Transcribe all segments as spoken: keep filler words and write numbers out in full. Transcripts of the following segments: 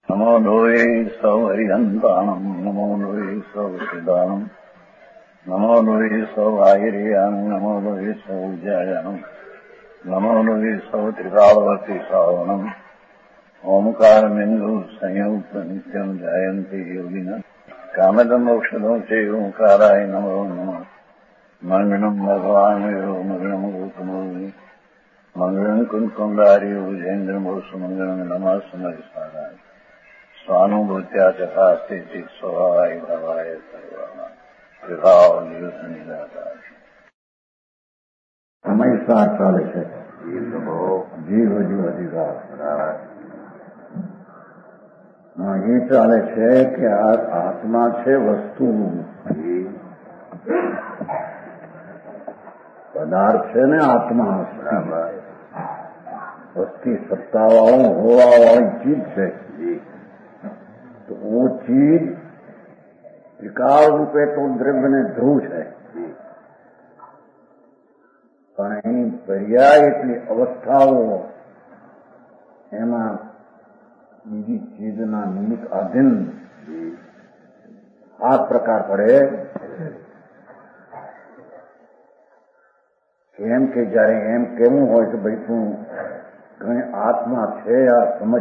નમો લોહે સૌ હરિહંતાણમ નમો લોહે સૌ સિદ્ધાણમ નમો લોહે સૌ આહિર્યાણમ નમો લોહે સૌ જયાણમ નમો લોહે સૌ ત્રિકાળવતી શ્રાવણમ ઓમકાર બિંદુ સંયુક્ત નિત્યમ જયંતિ યોગિના કામદમ ઔષધો છે ઓંકારાય નમો નમઃ મંગળમ ભગવાન મંગળમ ગૌતમો મંગળમ કુંકુંડાર્યો જૈન્દ્રમો સુમંગળમ નમઃ સમરિસારાય સ્વાનુભૂત્યા ચકાસ્તે ચિત સ્વભાવાય ભવાય સર્વમાં વિભાવ નિયુદ્ધ નિરાકાર સમય સાર ચાલે છે જીવ હજુ અધિકાર એ ચાલે છે કે આ આત્મા છે વસ્તુ પદાર્થ છે ને આત્મા વસ્તી સત્તાવાળું હોવા વાળી ચીજ છે તો वो चीज विकार रूपे तो द्रव्य ने ध्रुव है પણ એની પર્યાય એટલી અવસ્થાઓ એમાં બીજી ચીજના નિમિત્ત આધીન આ પ્રકાર પડે એમ કે જયારે એમ કેવું હોય કે ભાઈ તું કઈ આત્મા છે આ સમજ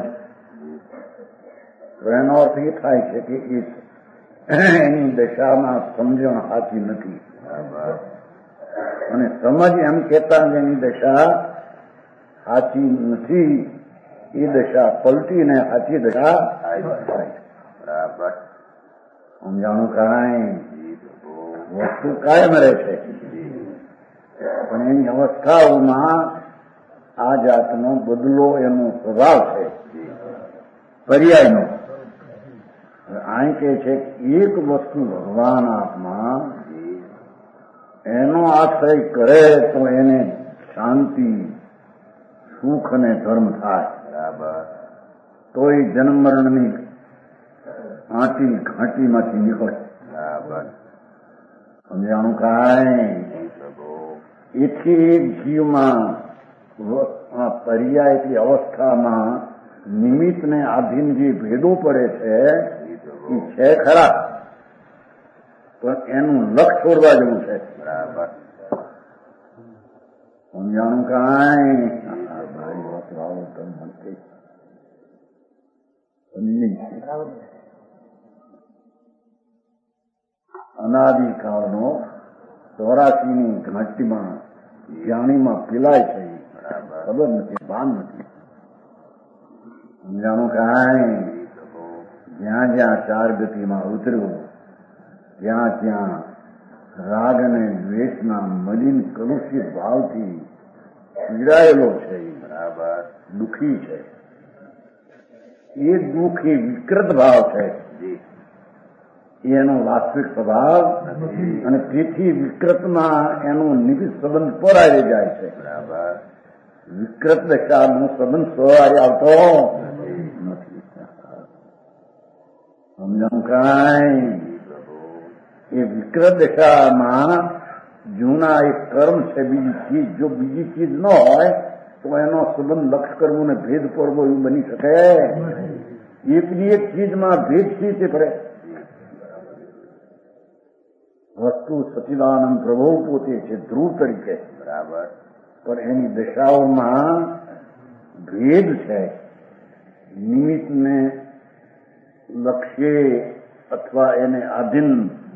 તો એનો અર્થ એ થાય છે કે એની દશામાં સમજણ સાચી નથી અને સમજ એમ કહેતા જેની દશા સાચી નથી એ દશા પલટીને સાચી દશા થાય. બરાબર સમજાણું કાંઈ વસ્તુ કાયમ રહે છે પણ એની અવસ્થાઓમાં આ જાતનો બદલો એનો સ્વભાવ છે પર્યાયનો. અહીં કે છે એક વસ્તુ ભગવાન આત્મા એનો આશ્રય કરે તો એને શાંતિ સુખ અને ધર્મ થાય. બરાબર તો એ જન્મ મરણની આંટી ઘાંટીમાંથી નીકળે. બરાબર સમજાણું કાંઈ એથી એક જીવમાં પર્યાયથી અવસ્થામાં નિમિત્તને આધીન જે ભેદો પડે છે એ છે ખરા પણ એનું લક્ષ છોડવા જેવું છે. બરાબર સમજાણું કાંઈ અનાદિકાળનો ચોરાસીની ઘાટીમાં જાણીમાં પીલાય છે ખબર નથી ભાન નથી. સમજાણું કાંઈ જ્યાં જ્યાં ચાર ગતિમાં ઉતર્યું ત્યાં ત્યાં રાગ અને દ્વેષના મલિન કલુષિત ભાવથી પીડાયેલો છે. બરાબર દુઃખી છે. એ દુઃખી વિકૃત ભાવ છે એનો વાસ્તવિક સ્વભાવ અને તેથી વિકૃતમાં એનો નિમિત્ત સંબંધ પોરાઈ જાય છે. બરાબર વિકૃત દશાનો સંબંધ સ્વહારે આવતો નથી. સમજાણું કાંઈ એ વિકૃત દશામાં જૂના એક કર્મ છે બીજી ચીજ જો બીજી ચીજ ન હોય તો એનો સંબંધ લક્ષ કરવું ને ભેદ કરવો એવું બની શકે. એકની એક ચીજમાં ભેદ થી તે પડે. વસ્તુ સચિદાનંદ પ્રભુ પોતે છે ધ્રુવ તરીકે. બરાબર પણ એની દશાઓમાં ભેદ છે. નિમિત્તને લક્ષ્ય અથવા એને આધીન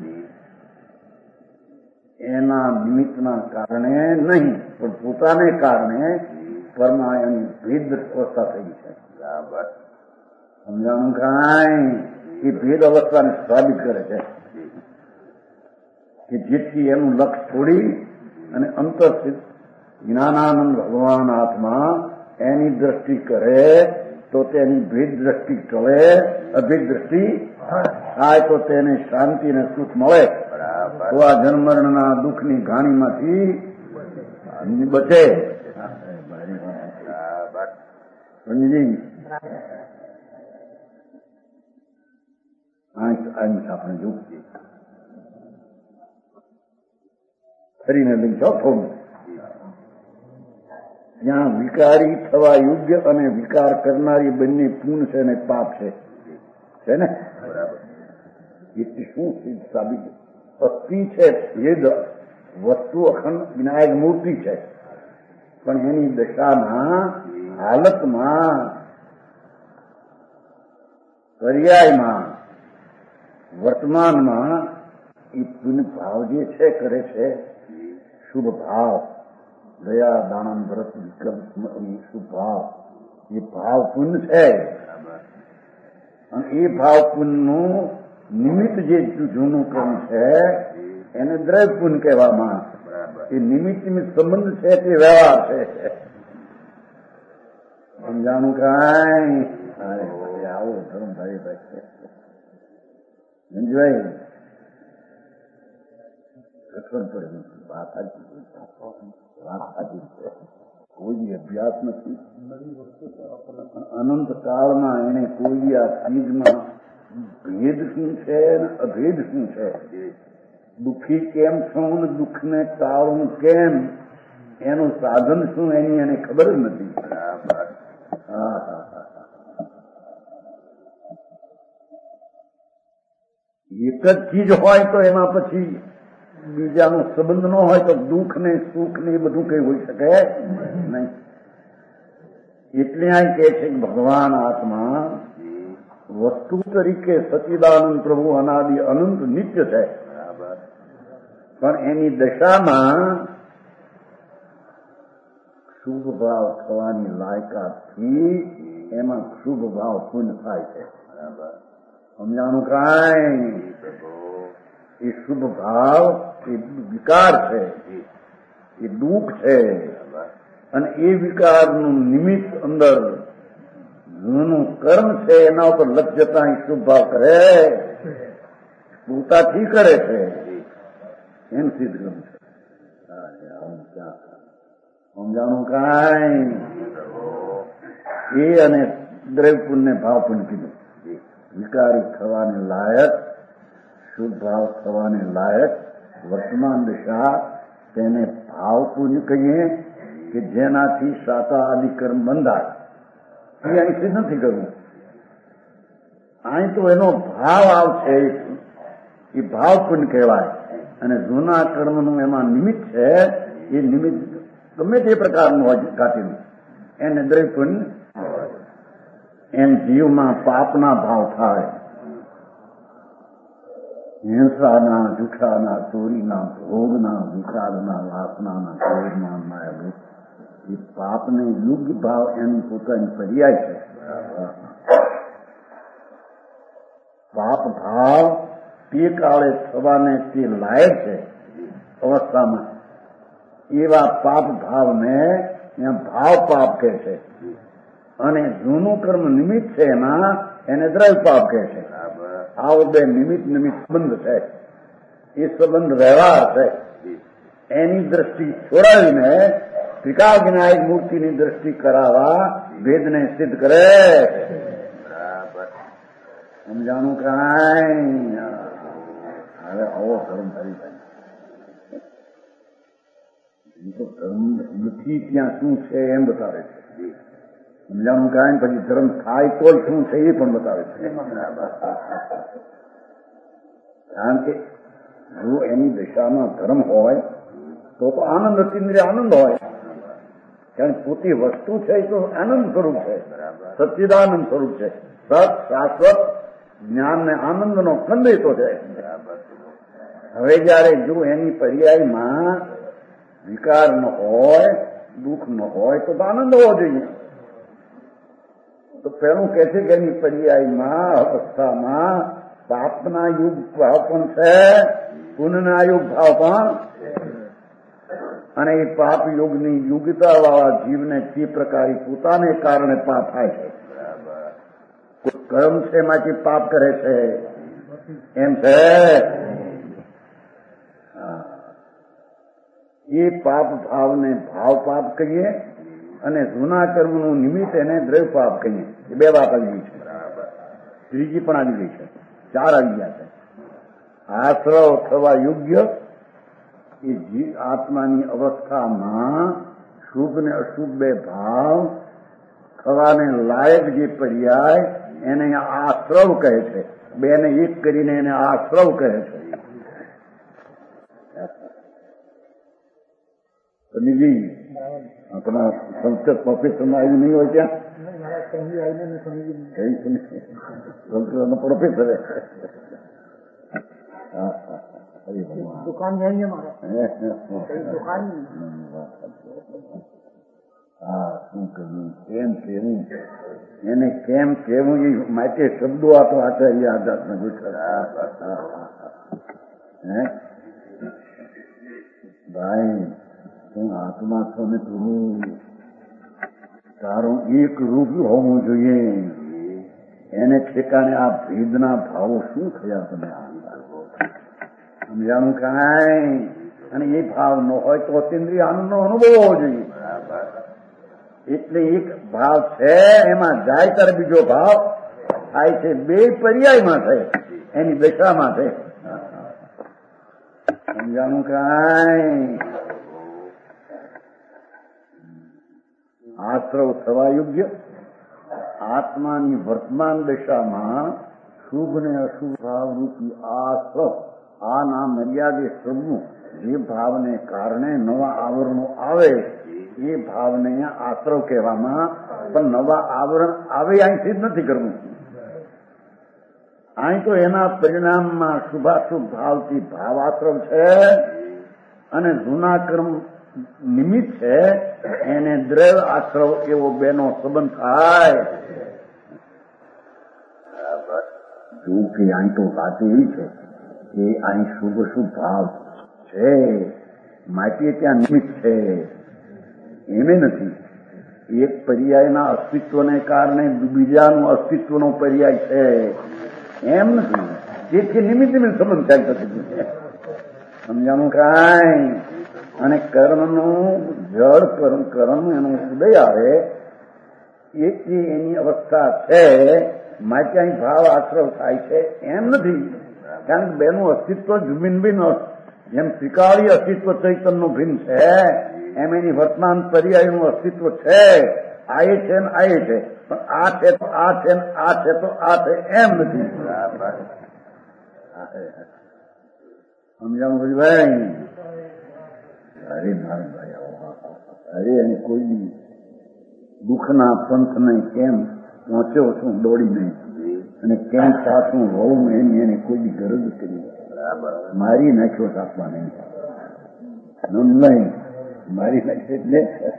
એના નિમિત્તના કારણે નહીં પણ પોતાને કારણે પરમાં એની ભેદ અવસ્થા થઈ છે. બરાબર સમજાણું કાંઈ એ ભેદ અવસ્થાને સાબિત કરે છે કે જેથી એનું લક્ષ છોડી અને અંતરસ્થિત જ્ઞાનાનંદ ભગવાન આત્મા એની દ્રષ્ટિ કરે તો તેની ભેદ દ્રષ્ટિ ટળે. અભેદ દ્રષ્ટિ થાય તો તેને શાંતિ અને સુખ મળે. તો આ જન્મરણના દુઃખની ઘાણીમાંથી બચે. સમજી આપણે જોઈ ફરીને લઈ જાઓ થોડું જ્યાં વિકારી થવા યોગ્ય અને વિકાર કરનારી બંને પૂર્ણ છે અને પાપ છે છે ને. એટલે શું સિદ્ધ સાબિત? અસ્થિ છે ભેદ, વસ્તુ અખંડ વિનાયક મૂર્તિ છે, પણ એની દશાના હાલતમાં પર્યાયમાં વર્તમાનમાં એ પુણ્ય ભાવ જે છે કરે છે, શુભ ભાવ, દયા દાનમ વ્રત વિકલ્પ શુભ ભાવ, એ ભાવ પુણ્ય છે. અને એ ભાવ પુણ્યનું નિમિત્ત જે જૂનું કર્મ છે એને દ્રવ્ય પુણ્ય કહેવામાં. એ નિમિત્ત નિમિત્ત સંબંધ છે તે વ્યવહાર છે. સમજાણું કાંઈ? આવો ધર્મ ભાઈ ભાઈ સમજવાય રક્ષણ પડે. વાત સાચી છે. કોઈ અભ્યાસ નથી. અનંત કાળમાં એને કોઈ આ ચીજમાં ભેદ શું છે ને અભેદ શું છે, દુઃખી કેમ છું ને દુઃખને ટાળવું કેમ, એનું સાધન શું એની એને ખબર જ નથી. હા હા હા એક જ ચીજ હોય તો એમાં પછી બીજાનો સંબંધ ન હોય તો દુઃખ ને સુખ ને એ બધું કઈ હોઈ શકે નહીં. એટલે આ કહે છે કે ભગવાન આત્મા વસ્તુ તરીકે સચિદાનંદ પ્રભુ અનાદિ અનંત નિત્ય છે, પણ એની દશામાં શુભ ભાવ થવાની લાયકાતથી એમાં શુભ ભાવ પૂર્ણ થાય છે. સમજાણું કાંઈ? એ શુભ ભાવ એ વિકાર છે, એ દુઃખ છે, અને એ વિકારનું નિમિત્ત અંદર જૂનું કર્મ છે એના ઉપર લક્ષ જતા શુભ ભાવ કરે, પોતાથી કરે છે, એમ સિદ્ધ કર્મ છે. સમજાણું કાંઈ? એ અને દ્રવ્ય પુણ્ય ભાવ પુણ્ય કીધું. વિકારી થવાને લાયક, શુદ્ધ ભાવ થવાને લાયક વર્તમાન દિશા તેને ભાવ પુણ્ય કહીએ કે જેનાથી સાતા આદિ કર્મ બંધાય. એ અહીંથી નથી કરવું. અહીં તો એનો ભાવ આવશે, એ ભાવ પુણ્ય કહેવાય. અને જૂના કર્મનું એમાં નિમિત્ત છે, એ નિમિત્ત ગમે તે પ્રકારનું હોય ઘાટીનું, એને દ્રવ્ય પુણ્ય. એમ જીવમાં પાપના ભાવ થાય, હિંસાના, જુઠાના, ચોરીના, ભોગના, વિકારના, વાસનાના, ક્રોધના, માયા, એ પાપને યોગ્ય ભાવ એમ પોતાની પર્યાય છે. પાપ ભાવ તે કાળે થવાને તે લાયક છે અવસ્થામાં, એવા પાપ ભાવને ભાવ પાપ કહે છે. અને જૂનું કર્મ નિમિત્ત છે એમાં એને દ્રવ્ય પાપ કહે છે. આવો બે નિમિત્ત નિમિત્ત સંબંધ છે, એ સંબંધ વ્યવહાર છે. એની દ્રષ્ટિ છોડાવીને ત્રિકાળ વિનાયક મૂર્તિની દ્રષ્ટિ કરાવવા ભેદને સિદ્ધ કરે. સમજાણું કાંઈ? હવે આવો ધર્મ ધરી જાય તો ધર્મ નથી ત્યાં શું છે એમ બતાવે છે. સમજાણું કાંઈ? પછી ધર્મ થાય તો શું છે એ પણ બતાવે છે. કારણ કે જો એની દિશામાં ધર્મ હોય તો તો આનંદ અતિન્દ્રિય આનંદ હોય. કારણ પોતે વસ્તુ છે એ તો આનંદ સ્વરૂપ છે, સચ્ચિદાનંદ સ્વરૂપ છે, સત શાશ્વત જ્ઞાન ને આનંદનો ખંડિતો છે. હવે જયારે જો એની પર્યાયમાં વિકાર ન હોય, દુઃખ ન હોય તો આનંદ હોવો જોઈએ. તો પેલું કહે છે કે એની પર્યાયમાં અવસ્થામાં પાપના યુગ ભાવ પણ છે, પુણ્યના યુગ ભાવ પણ. અને એ પાપ યોગની યોગ્યતા વાળા જીવને તે પ્રકારે પોતાને કારણે પાપ થાય છે. કોઈ કર્મ છે એમાંથી પાપ કરે છે એમ છે. એ પાપ ભાવને ભાવ પાપ કહીએ અને જૂના કર્મનું નિમિત્ત એને દ્રવ્ય પાપ કહીએ. એ બે વાત આવી ગઈ છે. ત્રીજી પણ આવી ગઈ છે. ચાર આવી ગયા છે. આશ્રવ થવા યોગ્ય એ જીવ આત્માની અવસ્થામાં શુભ ને અશુભ બે ભાવ થવાને લાયક જે પર્યાય એને આશ્રવ કહે છે. બે ને એક કરીને એને આશ્રવ કહે છે. સમીજી આપણા સંસ્કૃત પ્રોફેસરમાં આવ્યું નહીં હોય ત્યાં સંસ્કૃત પ્રોફેસર દુકાન જાણીએ મારે દુકાન હા શું કહ્યું કેમ કેવું એને કેમ કેવું એ માટે શબ્દો આપો આચાર્ય આધારમાં ગુજરા હે ભાઈ તું આત્મા છો ને તું તારું એક રૂપ હોવું જોઈએ. એને ઠેકાણે આ ભેદના ભાવો શું થયા તમે સમજાણું કાંઈ? અને એ ભાવ ન હોય તો અતિન્દ્રિય આનંદનો અનુભવ હોવો જોઈએ. એટલે એક ભાવ છે એમાં જાય ત્યારે બીજો ભાવ થાય છે. બે પર્યાયમાં થાય એની દશામાં થાય. સમજાણું કાંઈ? આશ્રવ થવા યોગ્ય આત્માની વર્તમાન દશામાં શુભ ને અશુભ ભાવ રૂપી આશ્રવ આ નામ મર્યાદે શ્રમનું જે ભાવને કારણે નવા આવરણો આવે એ ભાવને અહીંયા આશ્રવ કહેવામાં. પણ નવા આવરણ આવે અહીંથી જ નથી કરવું. અહીં તો એના પરિણામમાં શુભાશુભ ભાવથી ભાવ આશ્રવ છે અને જૂના કર્મ નિમિત્ત છે એને દ્રવ આશ્રવ એવો બેનો સંબંધ થાય. જો કે અહીં તો વાત એવી છે કે અહીં શુભ શુભ ભાવ છે માટે ત્યાં નિમિત્ત છે એમે નથી. એક પર્યાયના અસ્તિત્વને કારણે બીજાનું અસ્તિત્વનો પર્યાય છે એમ નથી. તેથી નિમિત્ત નિમિત્ત સંબંધ થાય થતી. સમજાણું કાંઈ? અને કર્મનું જળ કર્મ કર્મ એનો ઉદય આવે એટલી એની અવસ્થા છે માટે અહીં ભાવ આશ્રવ થાય છે એમ નથી. કારણ કે બેનું અસ્તિત્વ ભિન્ન ભિન્ન જેમ ત્રિકાળી અસ્તિત્વ ચૈતન્યનું ભિન્ન છે એમ એની વર્તમાન પર્યાયનું અસ્તિત્વ છે. આ એ છે ને આ એ છે. પણ આ છે તો આ છે ને આ છે તો આ છે એમ નથી. સમજાવું બધું ભાઈ? અરે મારા ભાઈ અરે અને કોઈ બી દુઃખના પંથને કેમ પહોંચ્યો છું દોડી નહીં અને કેમ સાચું હોવું એની એને કોઈ બી ગરજ કરી મારી નાખ્યો સાચવા નહીં નહીં મારી નાખ્યો. એટલે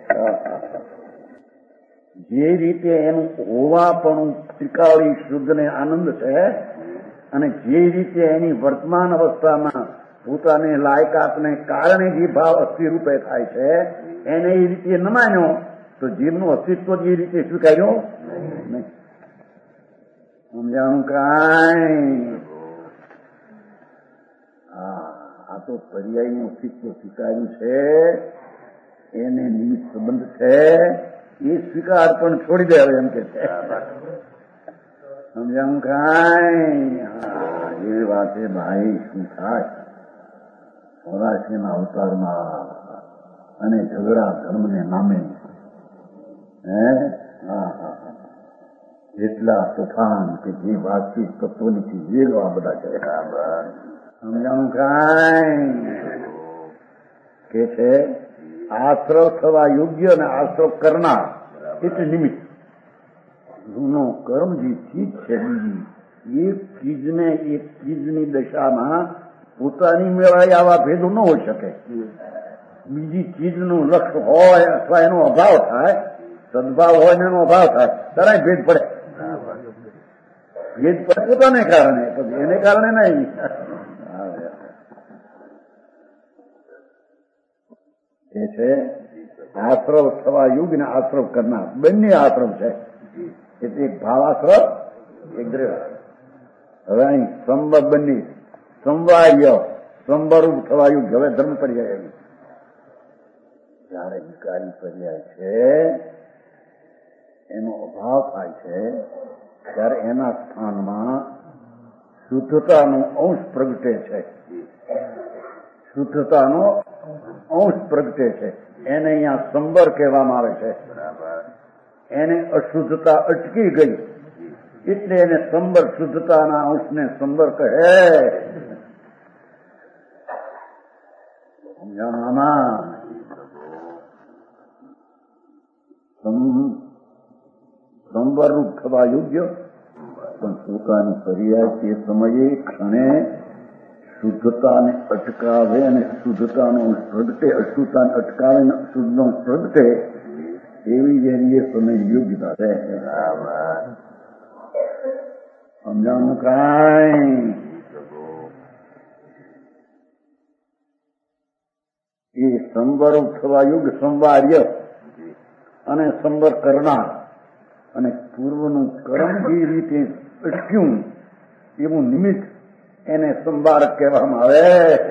જે રીતે એનું હોવાપણું ત્રિકાળી શુદ્ધને આનંદ છે અને જે રીતે એની વર્તમાન અવસ્થામાં પોતાને લાયકાતને કારણે જે ભાવ અસ્થિર રૂપે થાય છે એને એ રીતે ન માન્યો તો જીવનું અસ્તિત્વ જે રીતે સ્વીકાર્યો નહીં. સમજાણું કાંઈ? હા આ તો પર્યાયનું અસ્તિત્વ સ્વીકાર્યું છે એને નિમિત્ત સંબંધ છે એ સ્વીકાર પણ છોડી દે એમ કે છે. સમજાણું કાંઈ? હા એવી વાત છે ભાઈ. શું થાય ચોરાશીના અવતારમાં અને ઝઘડા ધર્મને નામે હે હા હા એટલા તોફાન કે જે વાતચીત તત્વની વેગો આ બધા છે. સમજાણું કાંઈ? કે છે આશ્રવ થવા યોગ્ય અને આશ્રવ કરનાર એટલે નિમિત્ત. જૂનો કર્મ જે ચીજ છે બીજી એક ચીજને એક ચીજની દશામાં પોતાની મેળાએ આવા ભેદો ન હોઈ શકે. બીજી ચીજનું લક્ષ્ય હોય અથવા એનો અભાવ થાય, સદભાવ હોય ને એનો અભાવ થાય ત્યારે ભેદ પડે. ભેદ પડે પોતાને કારણે, એને કારણે નહીં. એ છે આશ્રવ થવા યુગ ને આશ્રવ કરનાર બંને આશ્રવ છે. એટલે એક ભાવાશ્રવ એક દ્રવ. હવે અહીં સંવર બંને સંવાર્ય સંવરૂપ થવા યુગ. હવે ધર્મ પર્યાય જયારે વિકારી પર્યાય છે એનો અભાવ થાય છે ત્યારે એના સ્થાનમાં શુદ્ધતાનો અંશ પ્રગટે છે. શુદ્ધતાનો અંશ પ્રગટે છે એને અહીંયા સંબર કહેવામાં આવે છે. એને અશુદ્ધતા અટકી ગઈ એટલે એને સંબર શુદ્ધતાના અંશને સંબર કહે. સમજાણામાં સંવરરૂપ થવા યોગ્ય, પણ પોતાની ફરિયાદ તે સમયે ક્ષણે શુદ્ધતાને અટકાવે અને શુદ્ધતાનો અંશ પ્રગટે, અશુદ્ધતાને અટકાવે અને શુદ્ધનો અંશ પ્રગટે એવી જેની એ સમય યોગ્યતા છે. સમજાવવાનું કાંઈ એ સંવર થવા યોગ્ય સંવાર્ય અને સંવર કરનાર અને પૂર્વનું કર્મ જે રીતે અટક્યું એવું નિમિત્ત એને સંવારક કહેવામાં આવે.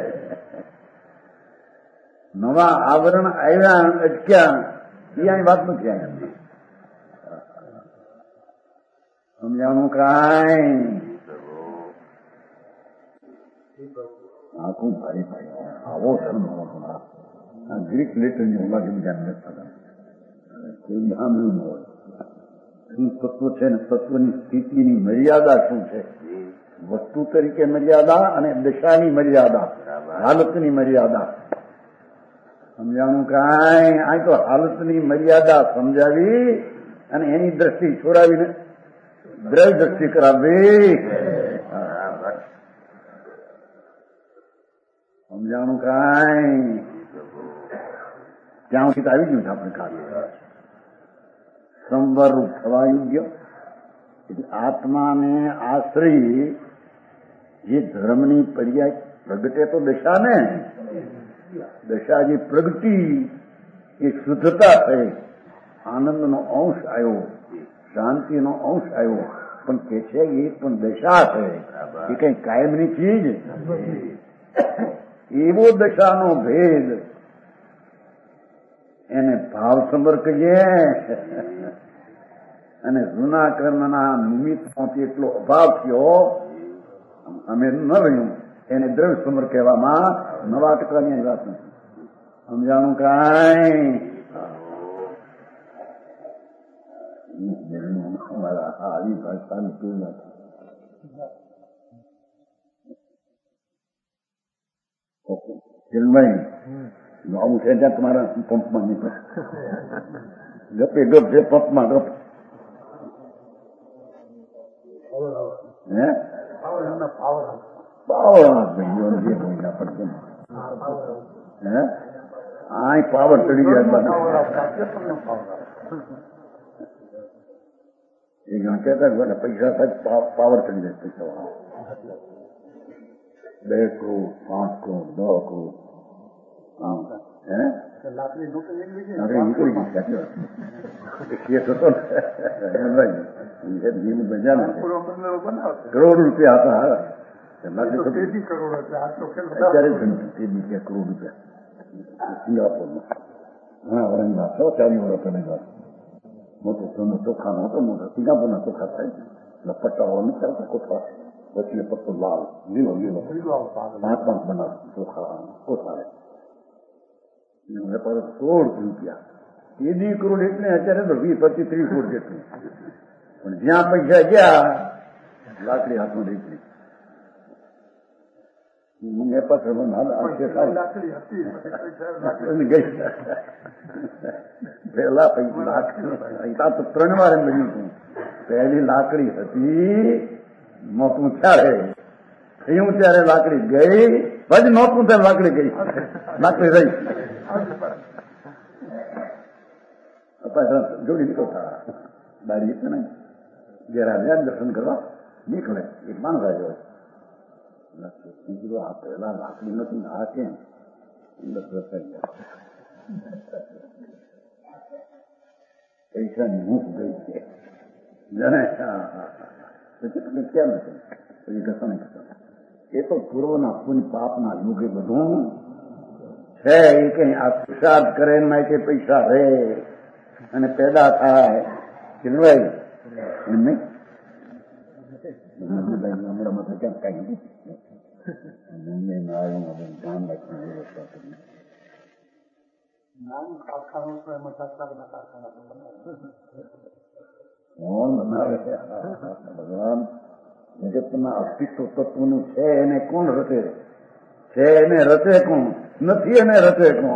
નવા આવરણ આવ્યા અટક્યા એ અહીં વાત નથી. આવી સમજાવવાનું કાંઈ આખું ભારી ભાઈ આવો આ ગ્રીક લેટરની ઓલા બીજા નથી કોઈ સાંભળ્યું ન હોય. શું તત્વ છે ને તત્વની સ્થિતિની મર્યાદા શું છે, વસ્તુ તરીકે મર્યાદા અને દશાની મર્યાદા, હાલતની મર્યાદા. સમજાણું કાંઈ આ તો હાલતની મર્યાદા સમજાવી અને એની દ્રષ્ટિ છોડાવીને દ્રવ્ય દ્રષ્ટિ કરાવવી. સમજાણું કાંઈ ત્યાં સુધી આવી ગયું છે આપણે ખાલી સંવરરૂપ થવા યોગ્ય. એટલે આત્માને આશ્રય જે ધર્મની પર્યાય પ્રગટે તો દશા ને, દશા જે પ્રગટી એ શુદ્ધતા થઈ, આનંદનો અંશ આવ્યો, શાંતિનો અંશ આવ્યો, પણ કે છે એ પણ દશા છે, એ કઈ કાયમની ચીજ. એવો દશાનો ભેદ એને ભાવ સંબર કહીએ. અને જૂના કર્મના નિમિત્તનો એટલો અભાવ થયો અમે ન રહ્યું એને દ્રવ્ય સંબર કહેવામાં. નવા ટકાની વાત નથી. સમજાણું કાંઈ આવી ભાષાની તુલના ભાઈ આવું છે ત્યાં તમારા પંપમાં નીકળે ગપે ગપ છે પંપમાં ગપ. હે પાવર ભાઈઓ જે મહિના પડશે હે આ પાવર ચડી ગયા એ કહેતા પૈસા થાય પાવર ચડી જાય. પૈસા બે કરોડ પાંચ કરોડ દસ કરોડ આમ હે નીકળી ગઈ કરોડ રૂપિયા હતા. અત્યારે કરોડ રૂપિયા સિંગાપુરમાં ઘણા વર્ષની વાત છો, ચાલી વર્ષ પહેલા વાત. મોટો સોનો ચોખાનો હતો, મોટો સિંગાપુરના ચોખા થાય એટલે પટ્ટાવાળો નથી આવતા કોઠા, વચ્ચે પટ્ટો લાલ લીલો લીલો પાંચ પાંચ બનાવ ચોખા કોઠા વેપાર સોળ રૂપિયા. એ દી કરોડ એટલે અત્યારે તો વીસ પચીસ ત્રીસ કરોડ જેટલું. પણ જ્યાં પૈસા ગયા લાકડી હાથમાં નીકળી. પેલા પૈસા લાકડી તો ત્રણ વાર એમ બન્યું હતું. પહેલી લાકડી હતી મોટું ત્યારે થયું ત્યારે લાકડી ગઈ, પછી મોટું ત્યારે લાકડી ગઈ, લાકડી રહી. જોડી નીકળતા દાડી છે ને ઘેરા દર્શન કરવા નીકળે. એક માણસ આવ્યો આ પહેલા લાકડી નથી આ કેમ પૈસા ની હું ગઈ છે જાણે કેમ નથી પછી કશો નહીં કશો. એ તો પૂર્વના પુણ્ય પાપના યુગે બધું છે. એ કઈ આ પુરુષાર્થ કરે એમાં કે પૈસા રહે અને પેદા થાય ચિનવાય એમ નહીં. હમણાં તો ક્યાં કઈ નથી ધ્યાન રાખવાની વ્યવસ્થા કરી. કોણ બનાવે? ભગવાન જગતના અસ્તિત્વ તત્વનું છે એને કોણ રચે? છે એને રચે કોણ? નથી એને રચે કોણ?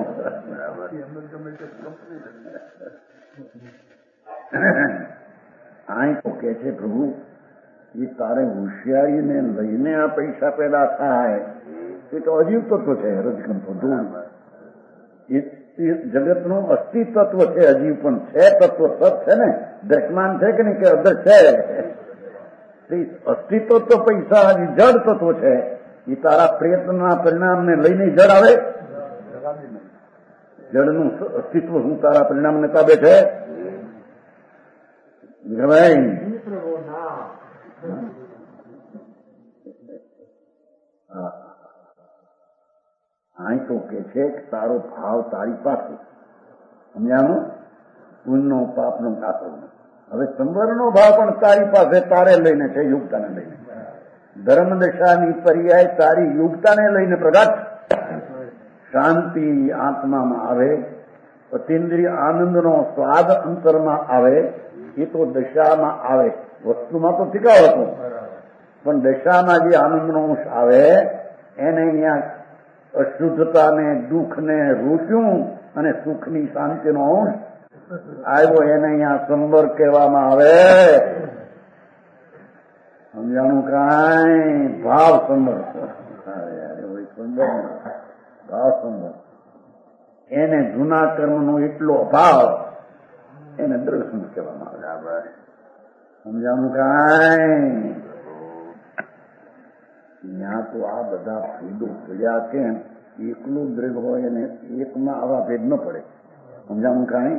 આ તો કે છે પ્રભુ એ તારે હોશિયારીને લઈને આ પૈસા પેદા થાય એ તો અજીવ તત્વ છે. રજકંતો ધૂળ એ જગતનું અસ્તિત્વ છે, અજીવ પણ છે તત્વ. સત છે ને, દ્રશ્યમાન છે કે નહીં કે અદર છે? અસ્તિત્વ તો પૈસા જડ તત્વ છે. એ તારા પ્રયત્નના પરિણામને લઈને જડ આવે? જડનું અસ્તિત્વ શું તારા પરિણામને તાબે છે? અહીં તો કે છે કે તારો ભાવ તારી પાસે સમજાણું, પુણ્યનો પાપનો કાતરો. હવે સંવરનો ભાવ પણ તારી પાસે તારે લઈને છે, યુગતાને લઈને. ધર્મ દશાની પર્યાય તારી યુગતાને લઈને પ્રગટ. શાંતિ આત્મામાં આવે, અતિન્દ્રિય આનંદનો સ્વાદ અંતરમાં આવે, એ તો દશામાં આવે. વસ્તુમાં તો ટીકાવ હતો, પણ દશામાં જે આનંદનો અંશ આવે એને અહીંયા અશુદ્ધતાને દુઃખને રૂટ્યું અને સુખની શાંતિનો અંશ આવ્યો એને અહીંયા સંવર કહેવામાં આવે. સમજાણું? કાંઈ ભાવ સંવર, ભાવ સંવર એને જૂના કર્મનો એટલો અભાવ એને દર્શન કહેવામાં આવે. સમજાણું? કાંઈ ત્યાં તો આ બધા ભેદો પડ્યા કેમ? એકલું દ્રવ્ય હોય અને એકમાં આવા ભેદ ન પડે. સમજાણું? કાંઈ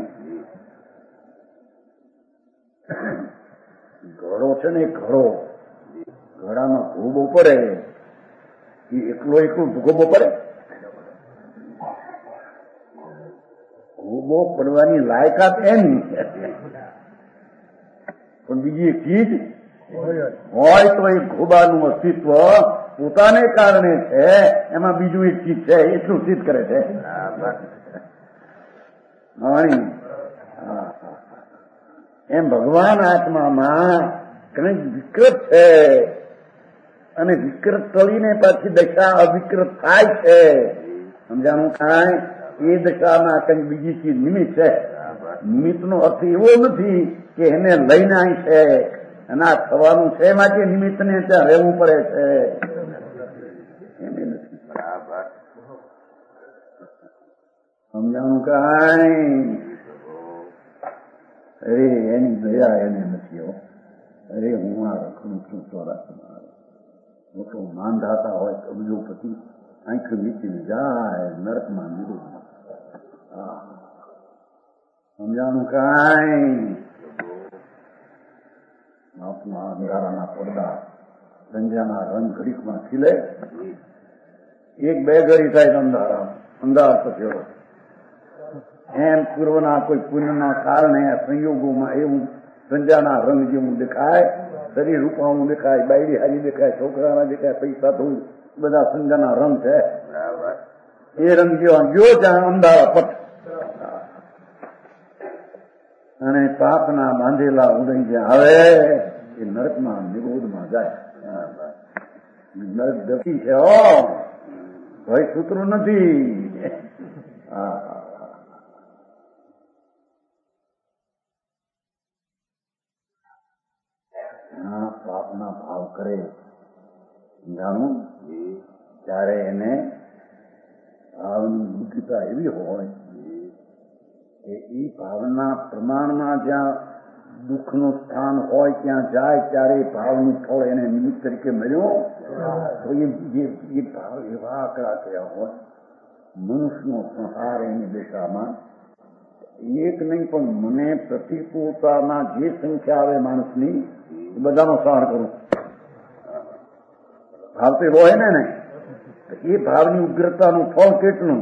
ઘડો છે ને, ઘડો ઘડામાં ભૂગો પડે, એ એકલો એકલું ભૂગો પડે? ભૂગો પડવાની લાયકાત એની, પણ બીજી એક ચીજ હોય તો એ ઘોબાનું અસ્તિત્વ પોતાને કારણે છે, એમાં બીજું એક ચીજ છે એટલું સિદ્ધ કરે છે. એમ ભગવાન આત્મામાં કંઈક વિકૃત છે અને વિકૃત ટળીને પાછી દશા અવિકૃત થાય છે. સમજાણું? કાંઈ એ દશામાં કંઈક બીજી ચીજ નિમિત્ત છે. નિમિત્તનો અર્થ એવો નથી કે એને લઈને આવી છે અને આ થવાનું છે માટે નિમિત્તને ત્યાં રહેવું પડે છે. એને નથી. સમજાણું? કાંઈ અરે એની દયા એને નથી. હો અરે હું આ રખડું છું ચોરાસીમાં, મોટો માંધાતા હોય અબજોપતિ આંખ વીચીને જાય નરકમાં નિરોધમાં. સમજાણું? કાંઈ આપના અંધારાના પડદા સંજાના રંગ ઘડીકમાં ખીલે, એક બે ઘડી થાય અંધારા અંધાર થયો. એમ પૂર્વના કોઈ પુણ્યના કારણે સંયોગોમાં એવું સંજાના રંગ જેવું દેખાય, શરીર રૂપાનું દેખાય, બાયડી હારી દેખાય, છોકરાના દેખાય, પૈસા તો બધા સંજાના રંગ છે. એ રંગ જેવા ગયો ત્યાં અંધારા પટ અને પાપના બાંધેલા ઉદય જ્યાં આવે એ નરકમાં નિરોધમાં જાય. નરક ગતિ છે, હો ભય સૂત્ર નથી. હા પાપના ભાવ કરે જાણું ત્યારે એને ભાવની બુદ્ધિતા એવી હોય કે એ ભાવના પ્રમાણમાં જ્યાં દુઃખનું સ્થાન હોય ત્યાં જાય ત્યારે ભાવનું ફળ એને નિમિત્ત તરીકે મળ્યો તો એ ભાવ એવા આકડા થયા હોય. મનુષ્યનો સંહાર એની દિશામાં એક નહીં પણ મને પ્રતિકૂળતાના જે સંખ્યા આવે માણસની એ બધાનો સંહાર કરું. ભાવ તો એવો હોય ને ને એ ભાવની ઉગ્રતાનું ફળ કેટલું?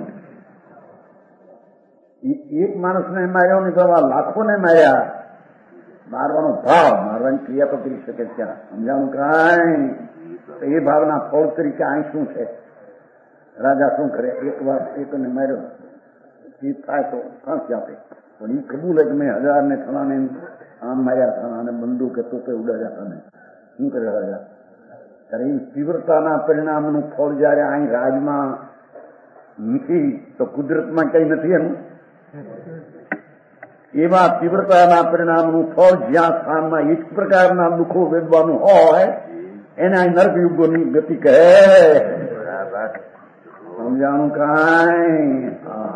એક માણસને માર્યો ને તો લાખોને માર્યા. મારવાનો ભાવ, મારવાની ક્રિયા તો કરી શકે ત્યાં. સમજાણું? કાંઈ એ ભાવના ફળ તરીકે અહીં શું છે? રાજા શું કરે? એક વાર એકને માર્યો થાય તો ફાંસી આપે, પણ એ કબૂલ જ મેં હજાર ને ફલાને આમ માર્યા હતા અને બંદૂકે તોપે ઉડાડ્યા હતા ને શું કર્યા હતા? ત્યારે એ તીવ્રતાના પરિણામનું ફળ જયારે અહીં રાજમાં નથી તો કુદરતમાં કઈ નથી એનું. એવા તીવ્રતાના પરિણામનું ફળ જ્યાં સ્થાનમાં એક પ્રકારના દુઃખો વેદવાનું હોય એને અહીં નર્ક યુગોની ગતિ કહે. સમજાણું કાંઈ?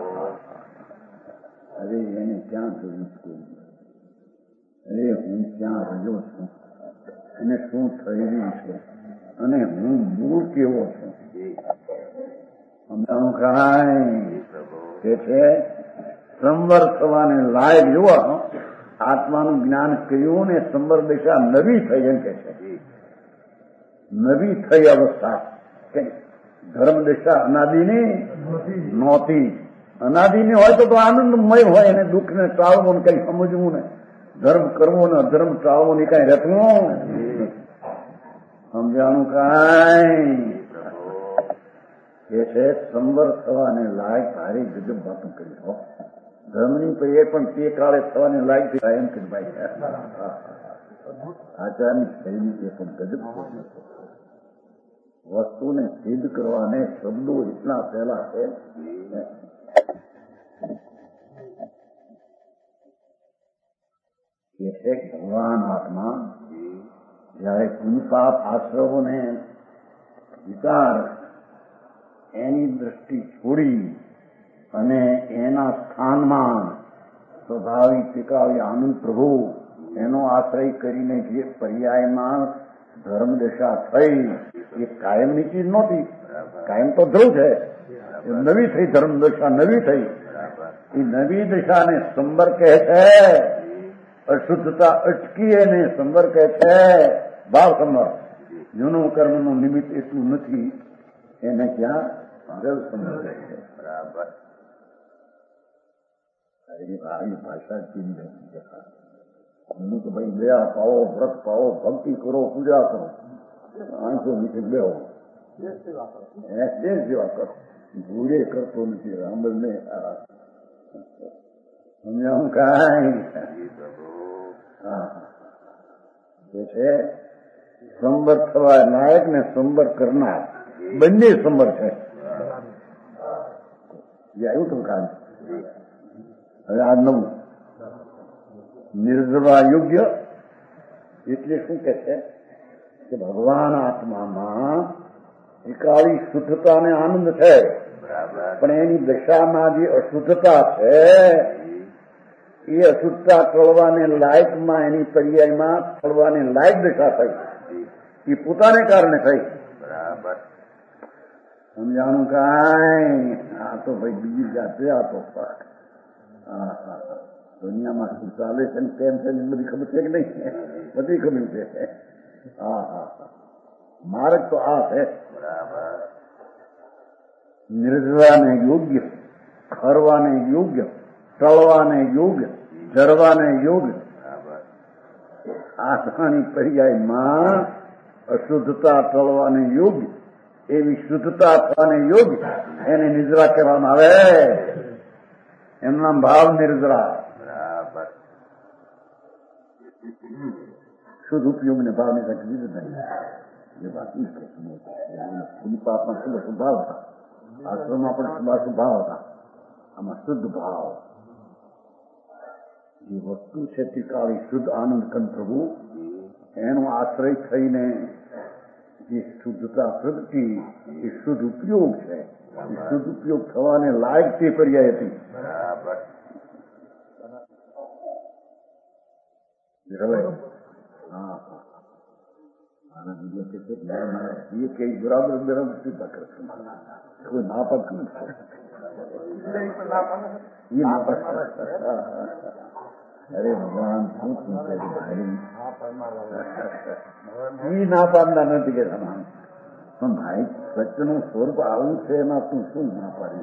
અરે એને ક્યાં જોયું? અરે હું ક્યાં રહ્યો છું અને શું થઈ રહ્યું છે અને હું મૂળ કેવો છું? સમજાણું કાંઈ? કે છે સંવર થવાને લાયક જોવા આત્માનું જ્ઞાન કર્યું ને સંવર દિશા નવી થઈ એમ કે છે. નવી થઈ અવસ્થા કે ધર્મ દિશા અનાદિની નહોતી. અનાદિની હોય તો આનંદમય હોય એને દુઃખ ને ટાળવો ને કઈ સમજવું ને ધર્મ કરવો ને અધર્મ ટાળવો ને કઈ રચવું. સમજાણું કાંઈ? એ છે સંવર થવાને લાયક ભારે ગજબ વાતો કરી હો. ધર્મની એ પણ તે કાળે થવાને લાયક એમ કે ભાઈ આચારની શૈલી એ પણ ગજબ વસ્તુને સિદ્ધ કરવાને શબ્દો એટલા પહેલા છે. કે છે ભગવાન આત્મા જયારે પુનપાપ આશ્રવોને વિચાર એની દ્રષ્ટિ છોડી અને એના સ્થાનમાં સ્વાભાવિક ટીકાવી આનંદ પ્રભુ એનો આશ્રય કરીને જે પર્યાયમાં ધર્મ દશા થઈ એ કાયમની ચીજ નહોતી. કાયમ તો ધ્રુવ છે. નવી થઈ ધર્મ દશા નવી થઈ. એ નવી દશાને સંબર કહે છે. અશુદ્ધતા અટકી એને સંબર કહે છે. ભાવ સંબર જૂનું કર્મનું નિમિત્ત એટલું નથી એને ક્યાં દેવ સંબર કહે છે. બરાબર. આવી ભાષા ચીજ એનું તો ભાઈ દયા પાવો, વ્રત પાવો, ભક્તિ કરો, પૂજા કરો, આંખો નીચે બેહો, દેશ જેવા કરો. ભૂડે કરતો નથી રામલ ને સમજાવું કાંઈ? એ છે સંબર થવા લાયક ને સંબર કરનાર બંને સંબર છે. આવ્યું તો કામ. હવે આ નવું નિર્જવા યોગ્ય એટલે શું કે છે કે ભગવાન આત્મામાં એકાળી શુદ્ધતા ને આનંદ છે પણ એની દશામાં જે અશુદ્ધતા છે એ અશુદ્ધતા ટળવાને લાયકમાં એની પર્યાયમાં ટળવાને લાયક દશા થઈ એ પોતાને કારણે થઈ. સમજાણું કાંઈ? આ તો ભાઈ બીજી જાતે આ તો હા હા દુનિયામાં શું ચાલે છે ને કેમ છે બધી ખબર છે કે નહીં? બધી ખબર છે. હા હા હા માર્ગ તો આ છે. નિર્જવાને યોગ્ય, ખરવાને યોગ્ય, ટળવાને યોગ્ય, જરવાને યોગ્ય. આત્માની પર્યાયમાં અશુદ્ધતા ટળવાને યોગ્ય એવી શુદ્ધતા થવાને યોગ્ય એને નિદ્રા કહેવામાં આવે. એનું નામ ભાવ નિર્જરા. શુદ્ધ ઉપયોગને ભાવ નિર્જરા કીધું નહીં. એ વાત પુનપાપમાં શુભ સ્વભાવ હતા, આશ્રમમાં પણ શુભ સ્વભાવ હતા. આમાં શુદ્ધ ભાવ જે વસ્તુ છે તે કાળી શુદ્ધ આનંદ કંદ પ્રભુ એનો આશ્રય થઈને જે શુદ્ધતા પ્રગટી એ શુદ્ધ ઉપયોગ છે. એ શુદ્ધ ઉપયોગ થવાને લાયક તે પર્યાય હતી. હા આના બીજા એ કઈ બરાબર બરાબર સીધા કરશે. કોઈ ના પાડતું નથી. અરે ભગવાન શું શું ભાઈ ના પાડના નથી કે પણ ભાઈ સત્યનું સ્વરૂપ આવું છે એમાં તું શું ના પાડી?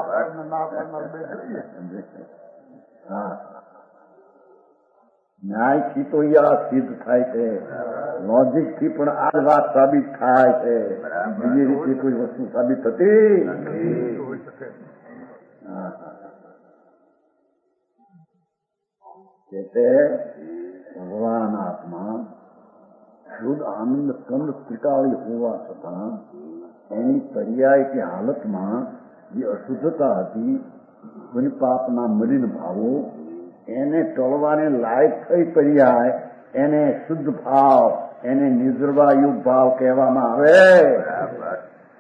હા ન્યાયથી તો આ સિદ્ધ થાય છે, લોજિક થી પણ આ વાત સાબિત થાય છે. બીજી રીતે કોઈ વસ્તુ સાબિત થતી ભગવાન આત્મા શુદ્ધ આનંદ સ્કંદ ત્રિકાળી હોવા છતાં એની પર્યાય કે હાલતમાં જે અશુદ્ધતા હતી કોઈ પાપના મલિન ભાવો એને ટળવાને લાયક થઈ પર્યાય એને શુદ્ધ ભાવ એને નિર્વાયુગ ભાવ કહેવામાં આવે.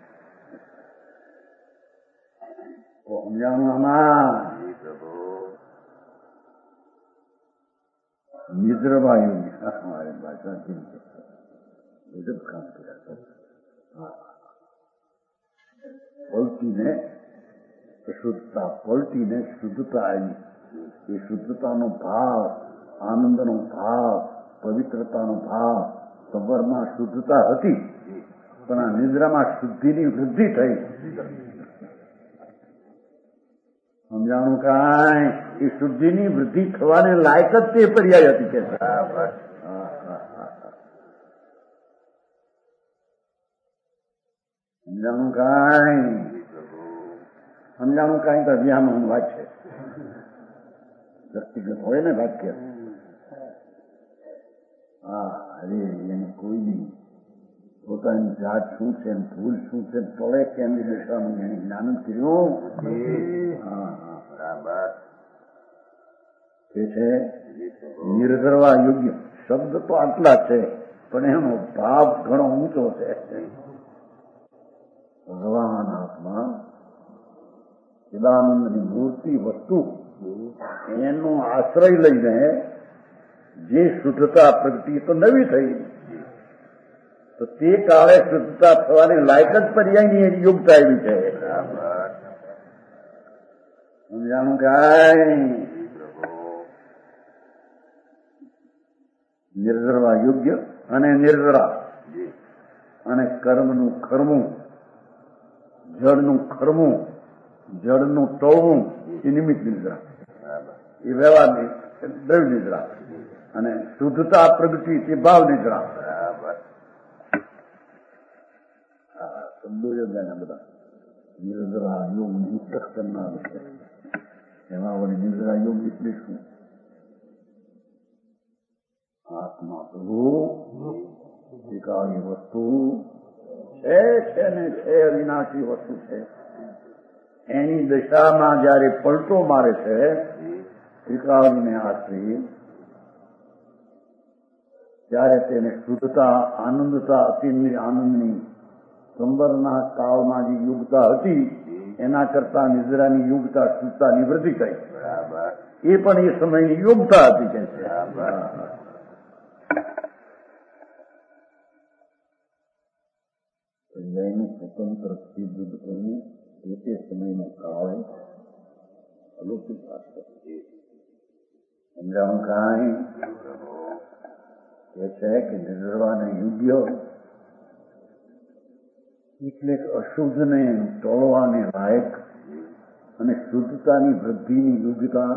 સમજાણું આમાં નિર્વાયુગ हमारे भाषा गजब काम किया. પલટીને શુદ્ધતા પલટીને શુદ્ધતા આવી. એ શુદ્ધતાનો ભાવ આનંદનો ભાવ પવિત્રતાનો ભાવ સબરમાં શુદ્ધતા હતી પણ આ નિદ્રામાં શુદ્ધિની વૃદ્ધિ થઈ. સમજાણું કાંઈ એ શુદ્ધિની વૃદ્ધિ થવાને લાયક જ તે પર્યાય હતી કે સમજાણું કાંઈ સમજાણું કાંઈ તો અભિયાન વાત છે. વ્યક્તિગત હોય ને વાક્ય હા અરે એને કોઈ નહીં પોતાની જાત શું છે ભૂલ શું છે તોડે કેમની દિશાનું એને જ્ઞાન કર્યું. હા બરાબર એ છે નિર્ધરવા યોગ્ય શબ્દ તો આટલા છે પણ એનો ભાવ ઘણો ઊંચો છે. ભગવાન આત્મા ચિદાનંદની મૂર્તિ વસ્તુ એનો આશ્રય લઈને જે શુદ્ધતા પ્રગતિ તો નવી થઈ તો તે કાળે શુદ્ધતા થવાની લાયક જ પર્યાયની એની યોગ્યતા એવી છે. સમજાણું કાંઈ નિર્જરવા યોગ્ય અને નિર્જરા અને કર્મનું ખરમું જળનું ખરમું જળનું ટળવું એ નિમિત્ત નિદ્રા એ વ્યવહારની દ્રવ્ય નિદ્રા અને શુદ્ધતા પ્રગતિ તે ભાવ નિદ્રા. શબ્દો યોગ્ય બધા નિર્જરા યોગ નિષ્ઠ કરનાર છે. એમાં વળી નિર્જરા યોગ એટલે શું? આત્મા પ્રભુ એકાવી વસ્તુ છે છે ને છે અવિનાશી વસ્તુ છે. એની દશામાં જયારે પલટો મારે છે ત્રિકાળને આશ્રી ત્યારે તેને શુદ્ધતા આનંદતા અતિ આનંદની સંવરના કાળમાં જે યુગતા હતી એના કરતા નિદ્રાની યુગતા શુદ્ધતાની વૃદ્ધિ થઈ. એ પણ એ સમયની યોગતા હતી કે છે. પર્યાયનું સ્વતંત્ર સિદ્ધ કરવું એ તે સમયનો કાળ અલૌકિક વાત છે. સમજાવું કાંઈ એ છે કે નિર્વાને યોગ્ય એટલે અશુદ્ધને ટોળવાને લાયક અને શુદ્ધતાની વૃદ્ધિની યોગ્યતા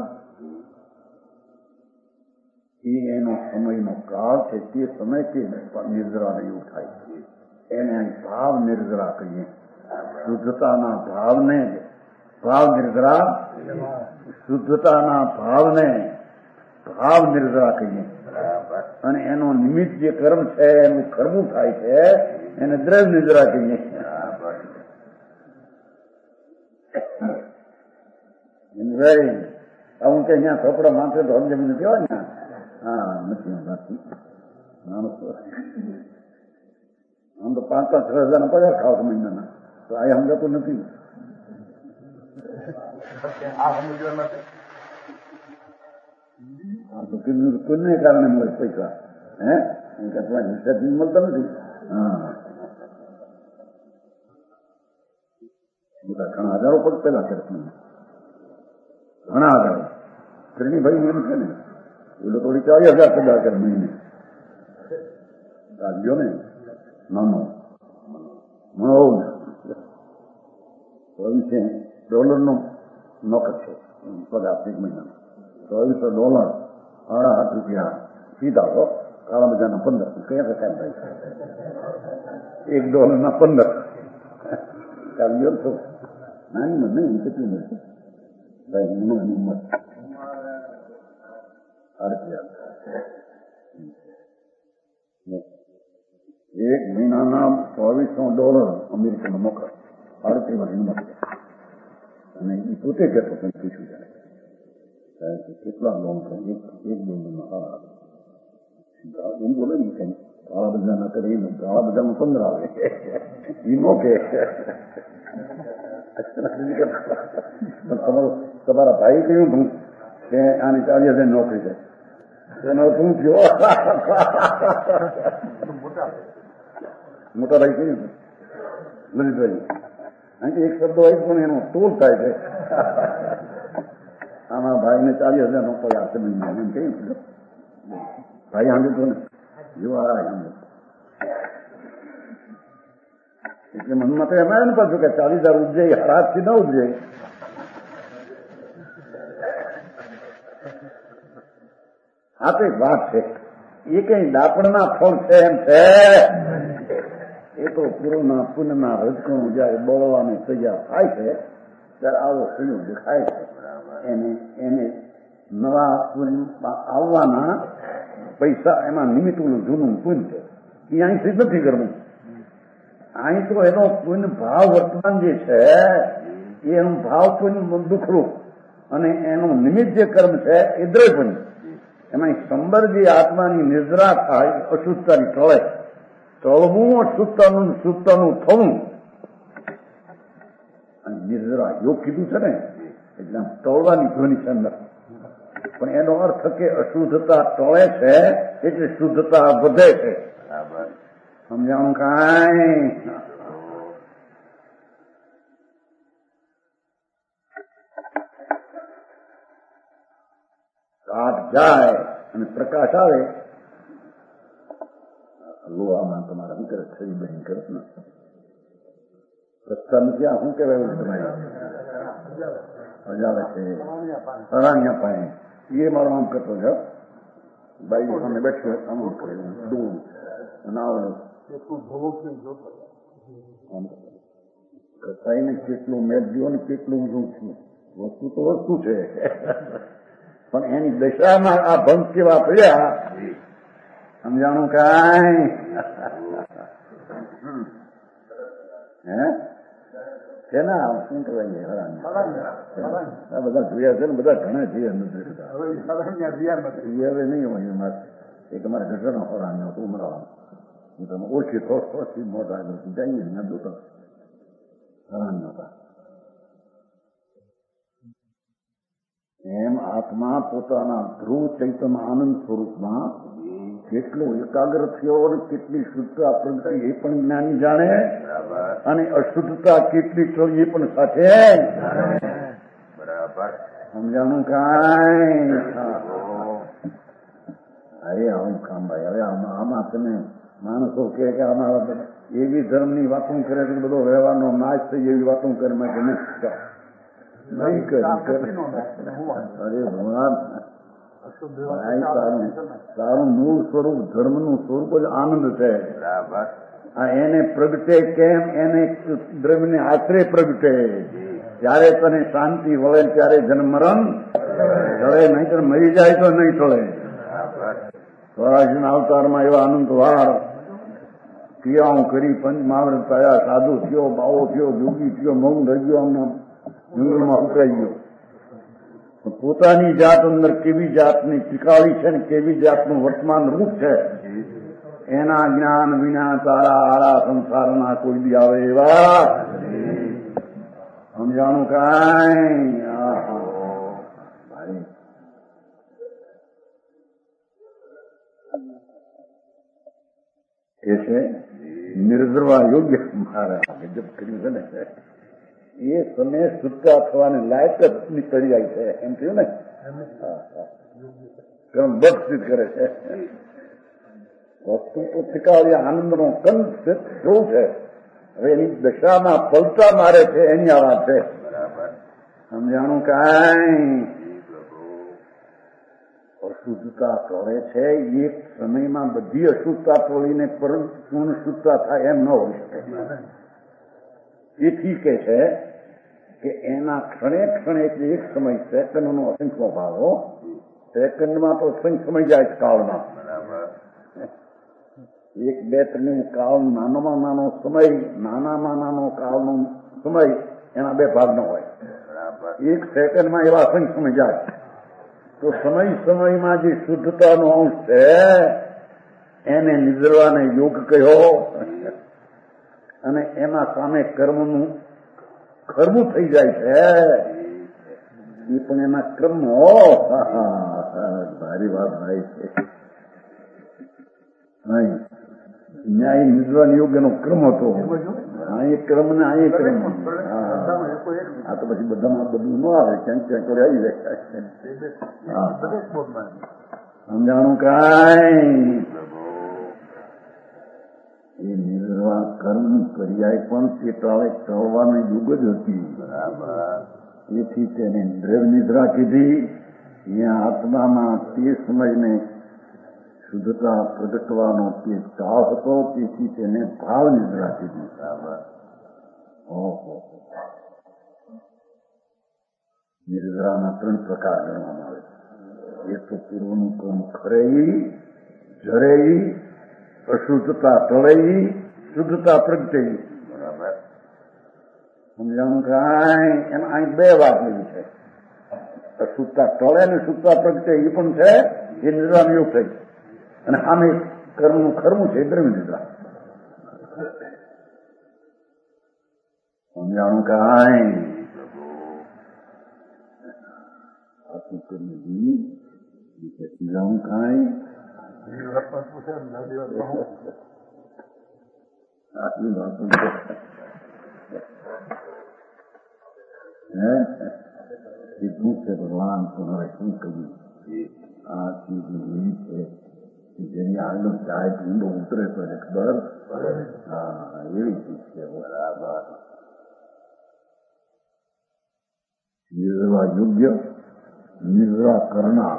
એ એનો સમયનો કાળ છે. તે સમય તે નિર્જરાને એવું થાય એને ભાવ નિર્જરા કહીએ. શુદ્ધતાના ભાવને ભાવ નિર્જરા શુદ્ધતાના ભાવને ભાવ નિર્જરા કહીએ અને એનો નિમિત્ત જે કર્મ છે એનું કર્મું થાય છે એને દ્રવ્ય નિર્જરા કહીએ. હું કે અહીંયા થોપડા માથે તો સમજે મને કહેવાય ને હા નથી નથી આમ તો પાંચ પાંચ છ હજાર પગાર ખાવ છો મહિનાના તો આ સમજાતું નથી. પુણ્ય કારણે મળે પૈસા હે હિસાબ મળતા નથી. હા બધા ઘણા હજારો પગ પેલા કરે ઘણા હજારો ત્રણેય ભાઈ એમ છે ને એ લોકો થોડી ચાલીસ હજાર પગાર કરે મહિને ગયો ને નાનો ચોવીસે ડોલરનો નોકર છે પગાર એક મહિનાનો ચોવીસો ડોલર સાડા આઠ રૂપિયા સીધા હો કાળા બજારના પંદર કયા પ્રકાર ભાઈ એક ડોલરના પંદર ચાલ્યો છો નાની મને નહીં કેટલું મળશે ભાઈ એનો એની ઉંમર એક મહિનાના ચોવીસો ડોલર અમેરિકામાં મોકલ આડત્રીસ વર્ષની મોકલે અને એ પોતે કહેતો કંઈ પૂછ્યું જાય કેટલા લોન કરે એક એક ડોલરમાં હા એમ બોલે ને કંઈ ગાળા બધા ના કરે એમ ગાળા બધામાં પંદર આવે એ મોકે તમારો તમારા ભાઈ કહ્યું કે આની ચાલીસ હજાર નોકરી છે એનો શું થયો મોટા ભાઈ કહ્યું લલિતભાઈ કારણ કે એક શબ્દ હોય પણ એનો તોલ થાય છે આમાં ભાઈને ચાલીસ હજાર નો કોઈ આપશે નહીં એમ કહ્યું ભાઈ સાંભળ્યું ને જો આ એટલે મનમાં તો એમાં એમ પાછું કે ચાલીસ હજાર ઉપજે હાથથી ન ઉપજે આ તો એક વાત છે એ કઈ ડાપણના ફળ છે એમ છે એ તો પૂર્વના પુનના રજકણું જયારે બોલવાની તૈયાર થાય છે ત્યારે આવો સંયોગ દેખાય છે એને એને નવા આવવાના પૈસા એમાં નિમિત્તનું જૂનું પુન છે એ અહીંથી જ નથી કરવું અહીં તો એનો પુન ભાવ વર્તમાન જે છે એનું ભાવ પુન દુખરું અને એનું નિમિત્ત જે કર્મ છે એ દ્રવ્ય એમાં સંબર જે આત્માની નિદ્રા થાય અશુદ્ધતાની ટળે ટળવું અશુદ્ધતાનું શુદ્ધતાનું થવું અને નિદ્રા યોગ કીધું છે ને એટલે ટળવાની ધ્વનિ છે અંદર પણ એનો અર્થ કે અશુદ્ધતા ટળે છે એટલે શુદ્ધતા વધે છે સમજાણું કાંઈ કાટ જાય અને પ્રકાશ આવે લોહામાં તમારા મિત્ર છરી બની કરત ને પ્રસ્થાન ક્યાં શું કહેવાય તમારે અજાવે છે અરાણ્યા પાણી એ મારો આમ કરતો છે બાઈ સામે બેઠો આમ કરે ડૂબ અને આવે કસાઈને કેટલું મેં જો ને કેટલું ઊંધું છું વસ્તુ તો વસ્તુ છે પણ એની દશામાં આ ભંગ કેવા પડ્યા સમજાણું કાંઈ હે છે ને શું કહેવાય હરાન આ બધા જોયા છે ને બધા ઘણા જોયા નથી હવે નહીં હોય મારે એ તમારે ઘટના હરાન તું મરાવાનું હું તમે ઓછી થોડ થોડથી મોટા જઈએ ને જોતા હરાન નતા એમ આત્મા પોતાના ધ્રુવ ચૈતન્ય આનંદ સ્વરૂપમાં કેટલો એકાગ્ર થયો અને કેટલી શુદ્ધતા પ્રગટી એ પણ જ્ઞાની જાણે અને અશુદ્ધતા કેટલી ટળી એ પણ સાથે બરાબર સમજાણું કાંઈ અરે આવું કામ ભાઈ હવે આમાં આમાં તમે માણસો કે આમાં એવી ધર્મની વાતો કરે તો બધો વ્યવહારનો નાશ થઈ એવી વાતો કરે મેં કે નહીં કરી અરે ભગવાન તારું મૂળ સ્વરૂપ ધર્મનું સ્વરૂપ જ આનંદ છે આ એને પ્રગટે કેમ એને દ્રવ્યને આશરે પ્રગટે ત્યારે તને શાંતિ વળે ત્યારે જન્મ મરણ ટળે નહીં તો મરી જાય તો નહીં ટળે સ્વરાજના અવતારમાં એવા આનંદ વાર ક્રિયાઓ કરી પંચ મહાવ્રત થયા સાધુ થયો બાવો થયો જોગી થયો મૌન રહી ગયો અમને જંગલમાં ઉતરાઈ ગયો પોતાની જાત અંદર કેવી જાતની ટીકાળી છે ને કેવી જાતનું વર્તમાન રૂપ છે એના જ્ઞાન વિના તારા આળા સંસારના કોઈ બી આવે એવા સમજાણું કાંઈ એ છે નિર્દ્રવા યોગ્ય મારા ગજબ કર્યું છે ને એ સમય શુદ્ધતા થવાને લાયક જ નીકળી જાય છે એમ થયું ને કર્મ બક્ષિત કરે છે વસ્તુ તો ઠીકાવી આનંદનો કંદ શું છે હવે એની દશામાં પલટા મારે છે એની આ વાત છે સમજાણું કાંઈ અશુદ્ધતા ટળે છે એક સમયમાં બધી અશુદ્ધતા ટોળીને પૂર્ણ શુદ્ધતા થાય એમ ન હોઈ શકે એથી કે છે કે એના ક્ષણે ક્ષણે એટલે એક સમય સેકન્ડનો અસંખ્ય ભાવો સેકન્ડમાં તો અસંખ્ય સમય જાય કાળમાં એક બે ત્રણ કાળ નાનામાં નાનો સમય નાનામાં નાનો કાળનો સમય એના બે ભાગનો હોય. એક સેકન્ડમાં એવા અસંખ્ય સમય જાય તો સમય સમયમાં જે શુદ્ધતાનો અંશ છે એને નિદ્રાને યોગ કહ્યો અને એના સામે કર્મનું ખરવું થઈ જાય છે એ પણ એના ક્રમનો ભારી વાત ભાઈ છે. ન્યાય નિદ્રા યોગ એનો ક્રમ હતો. આ એક ક્રમ ને આ એક ક્રમ. આ તો પછી બધામાં બધું ન આવે ક્યાંક ક્યાંક આવી જાય. સમજાણું કાંઈ એ નિર્વાહ કર્મ પર્યાય પણ તે ટાળે ટળવાની યુગ જ હતી. તેથી તેને દ્રવ નિદ્રા કીધી. અહીંયા આત્મામાં તે સમયને શુદ્ધતા પ્રગટવાનો તે કાળ હતો, તેથી તેને ભાવ નિદ્રા કીધી. ઓહો, નિદ્રાના ત્રણ પ્રકાર ગણવામાં આવે છે. એક તો પૂર્વનું કર્મ ખરેઈ, જરેઈ, અશુદ્ધતા ટળેઈ, શુદ્ધતા પ્રગટેઈ. બરાબર સમજાણું કાંઈ? એમ અહીં બે વાત એવી છે. અશુદ્ધતા ટળે ને શુદ્ધતા પ્રગટે એ પણ છે. એ નિદ્રાનો યોગ થઈ. અને આમે કર્મનું ખરવું છે દ્રવ્ય નિદ્રા. સમજાણું કાંઈ? સમજાણું કાંઈ? આટલી વાતો એટલું છે ભગવાન તમારે શું કહ્યું? આ ચીજ એવી છે જેની આગળ ચાય ઊંડો ઉતરે તો એને ખબર. હા, એવી ચીજ છે. બરાબર. નિર્વા યોગ્ય, નિર્વા કરનાર.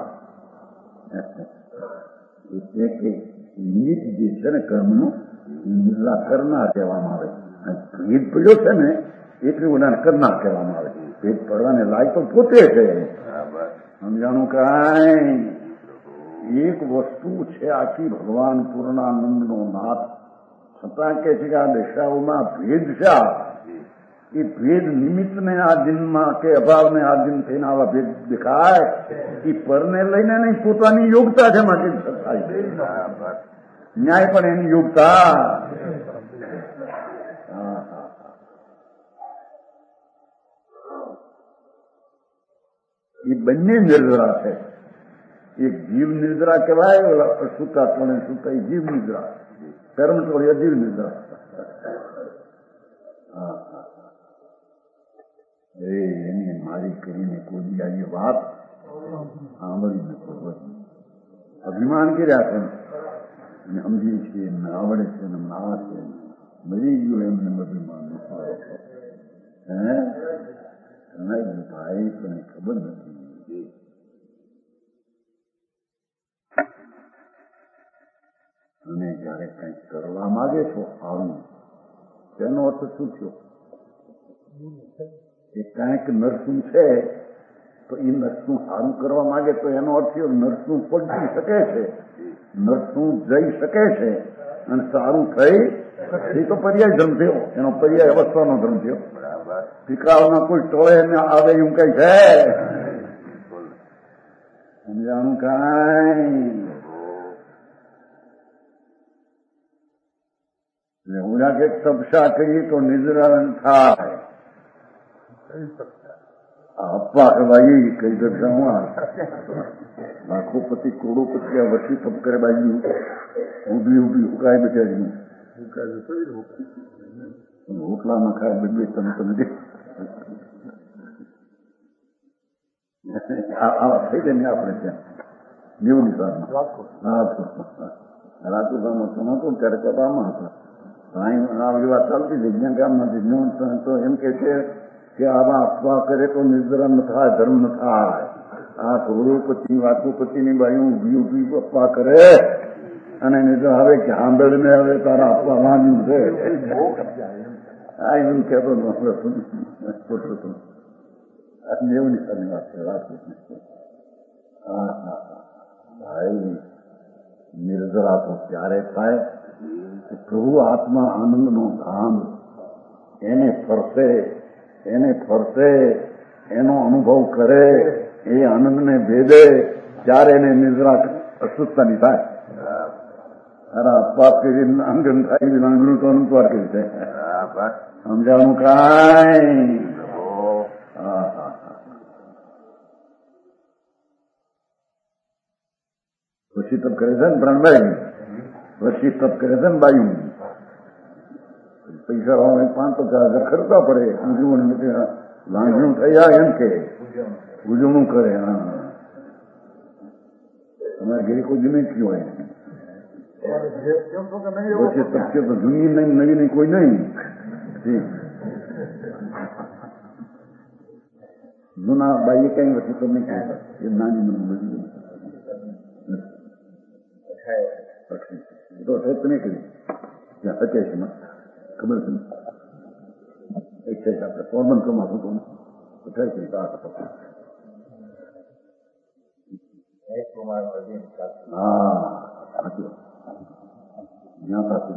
એટલે કે નિમિત્ત જે છે ને કર્મનું નિર્વા કરનાર કહેવામાં આવે. ભેદ પડ્યો છે ને એટલે ઉદાહરણ કરનાર કહેવામાં આવે. ભેદ પડવાને લાયક તો પોતે છે. સમજાણું કાંઈ? એક વસ્તુ છે આખી ભગવાન પૂર્ણાનંદનો નાથ, છતાં કે છે કે આ દશાઓમાં ભેદ છે. એ ભેદ નિમિત્તને આધીનમાં કે અભાવને આધીન થઈને આવા ભેદ દેખાય. એ પરને લઈને નહીં, પોતાની યોગતા છે માટે થાય. ન્યાય પણ એની યોગતા. એ બંને નિર્જરા છે. એક જીવ નિદ્રા કહેવાય, સુતા ટોળે સુતા એ જીવ નિદ્રા, કર્મ ટોળે જીવ નિદ્રા. એ એની મારી કરીને કોઈ આવી વાત સાંભળી નથી. અભિમાન કર્યા છે ને સમજીએ છીએ, એમને આવડે છે ને ના છે, મરી ગયું એમને અભિમાન. હે ભાઈ તને ખબર નથી. અને જયારે કંઈક કરવા માંગે છો સારું, તેનો અર્થ શું થયો? એ કાંઈક નરસું છે તો એ નરસું સારું કરવા માંગે તો એનો અર્થ થયો નરસું પલટી શકે છે, નરસું જઈ શકે છે અને સારું થઈ. એ તો પર્યાય ધર્મ થયો, એનો પર્યાય અવસ્થાનો ધર્મ થયો. ટીકાળમાં કોઈ ટોળે ને આવે એવું કઈ છે? સમજાણું કાંઈ? ઉના કે તપસા કરીએ તો નિદ્રા થાય. અપવા કહેવાય કઈ દર્શામાં લાખોપતિ કરોડોપતિ આ વર્ષી તપ કરે બાજુ ઉભી ઉભી હુકાય બચારી રોટલા ના ખાય બદલે તમે તમે થઈ જાય ને આપણે ત્યાં નેવું નિશાળમાં રાજકોટમાં હતો ત્યારે કપામાં હતા. આ બધી વાત ચાલતી હતી જ્યાં ગામમાંથી. તો એમ કે છે કે આવા અફવા કરે તો નિર્જરા ન થાય, ધર્મ ન થાય. આ કરોડોપતિ વાકોપતિની બાયું ઉભી ઉભી અફવા કરે અને નિર્જરા હવે કે આંબેડ ને હવે તારા અફવા વાંચ્યું છે. આ એમ કહેતો નેવું નિશાળની વાત છે રાજકોટની. હા હા ભાઈ નિર્જરા તો ત્યારે થાય કે પ્રભુ આત્મા આનંદનો ધામ એને ફરશે એને ફરશે એનો અનુભવ કરે એ આનંદને ભેદે ત્યારે એને નિર્જરા અશુદ્ધતાની થાય. અરે અપવાસ કરી આંગણ થાય આંગણું તો અનુસ્વાર કરી છે સમજાવવાનું કાંઈ. પછી તપ કરે છે ને પ્રાણભાઈ પછી તપ કરે છે ને બાયું પૈસા હોય પાંચ પચાસ હજાર ખર્ચવા પડે લાંગણું થઈ જાય એમ કે ઉજવણું કરે. હા તમારે ઘેર કોઈ જમે ક્યું હોય પછી તપ છે તો જૂની નહીં નવી નહીં કોઈ નહીં. જૂના બાઈએ કઈ વસ્તુ તો નહીં કહેતા એ નાની નાની બધી તો અઠાઈસ નહીં કરી અઠ્યાસીમાં ખબર છે અઠ્યાસી આપણે ફોર્મન કમા હતો અઠાઈસ હા સાચું જ્યાં પાસે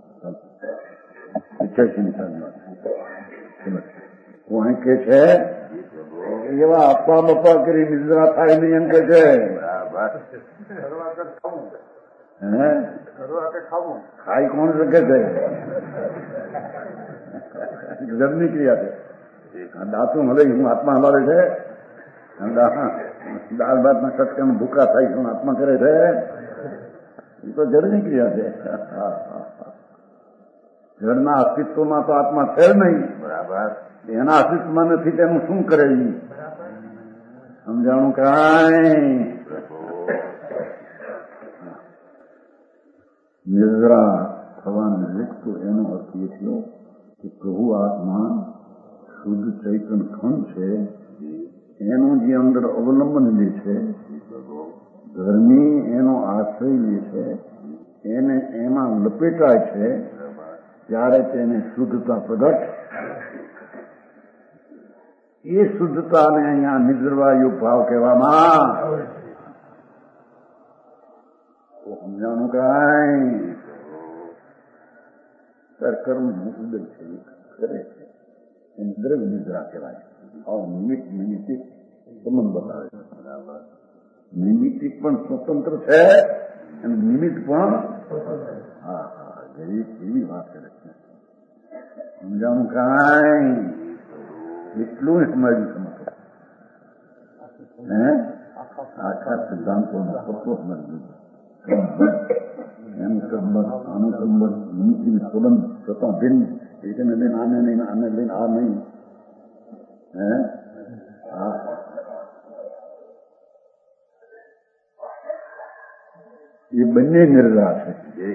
અઠ્યાસી ની સાલમાં હું અહીં કે છે એવા આપવા બપા કરી નિદ્રા થાય નહીં એમ કે છે. ખાઈ કોણ શકે છે ગજબની ક્રિયા છે. દાંતું મળે હું આત્મા હલાવે છે દાળ ભાતના કટકામાં ભૂકા થાય શું આત્મા કરે છે એ તો જડની ક્રિયા છે. જળના અસ્તિત્વમાં તો આત્મા છે નહીં બરાબર એના અસ્તિત્વમાં નથી તેનું શું કરે સમજાણું કાંઈ. નિદ્રા થવાનો વ્યક્તિ એનો અર્થ એ થયો કે પ્રભુ આત્મા શુદ્ધ ચૈતન ખંડ છે એનું જે અંદર અવલંબન લે છે ધર્મી એનો આશ્રય લે છે એને એમાં લપેટાય છે ત્યારે તેને શુદ્ધતા પ્રગટ. એ શુદ્ધતાને અહીંયા નિર્વાયુ ભાવ કહેવામાં સમજાવવાનું કાંઈ. કર્મ ઉદય છે કરે છે એને દ્રવ્ય નિદ્રા કહેવાય. નિમિત્ત નિમિત્તિક સંબંધ બતાવે છે બરાબર. નિમિત્તિક પણ સ્વતંત્ર છે અને નિમિત્ત પણ હા હા એવી વાત કરે છે સમજાવવાનું કાંઈ. એટલું સમજાયું સમજો હે આખા સિદ્ધાંતોનો તત્વ સમજવું એનું સંબંધ આનું સંબંધ નિમિત્ત સંબંધ છતાં ભિન્ન એકને લઈને આને લઈને આને લઈને આ નહીં હે હા એ બંને નિર્ધાર છે.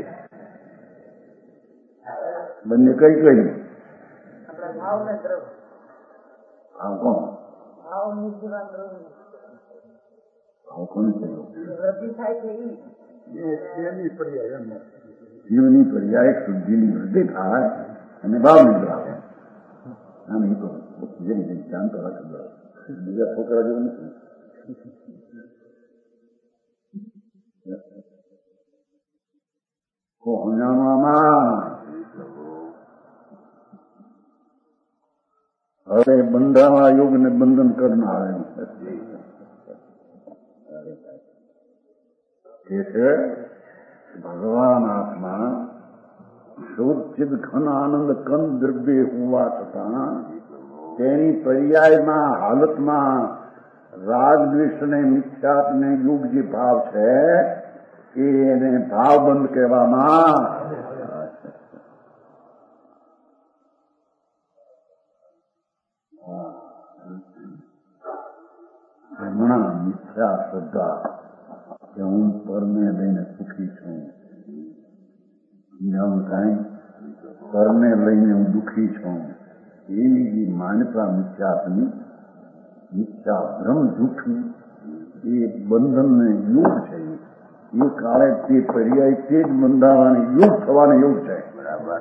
બંને કઈ કઈ ભાવ કોણ ભાવ કોને જીવની પર્યાય શુદ્ધિની વૃદ્ધિ થાય અને ભાવ નિદ્રા આવે. આમ એ તો જેની જેની જાણતો રાખે બીજા છોકરા જેવું નથી. હવે બંધાવા યોગ ને બંધન કરનાર કે છે ભગવાન આત્મા શુદ્ધ ચિદ ખન આનંદ કન દ્રવ્ય હોવા છતાં તેની પર્યાયમાં હાલતમાં રાગ દ્વેષ ને મિથ્યાત્ ને યુગ જે ભાવ છે એને ભાવબંધ કહેવામાં. હમણાં મિથ્યા શ્રદ્ધા કે હું પરને લઈને સુખી છું સમજાવું કાંઈ પરને લઈને હું દુઃખી છું એવી જે માન્યતા મિથ્યાની મિથ્યા ભ્રમ જૂઠું એ બંધનને યુગ છે. એ કાળે તે પર્યાય તે જ બંધાવાની યુગ થવાનો યુગ છે બરાબર.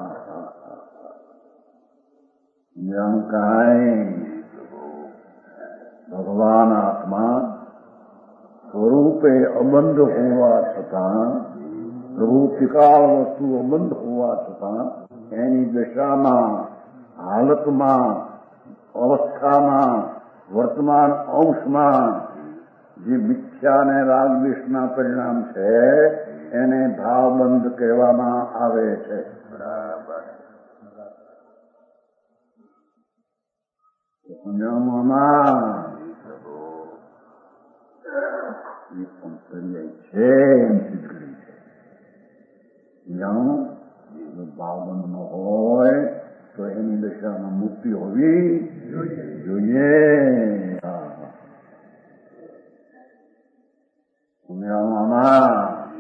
સમજાવું કાંઈ ભગવાન આત્મા સ્વરૂપે અબંધ હોવા છતાં, પ્રભુ ત્રિકાળ વસ્તુ અબંધ હોવા છતાં એની દશામાં, હાલતમાં, અવસ્થામાં, વર્તમાન અંશમાં જે મિથ્યા અને રાગદ્વેષના પરિણામ છે એને ભાવબંધ કહેવામાં આવે છે. બરાબર. સમજાવવામાં એ પણ પર્યાય છે એમ સિદ્ધ કરી છે. સમજાણું? જો ભાવબંધ ન હોય તો એની દશામાં મુક્તિ હોવી જોઈએ. સમજાવવામાં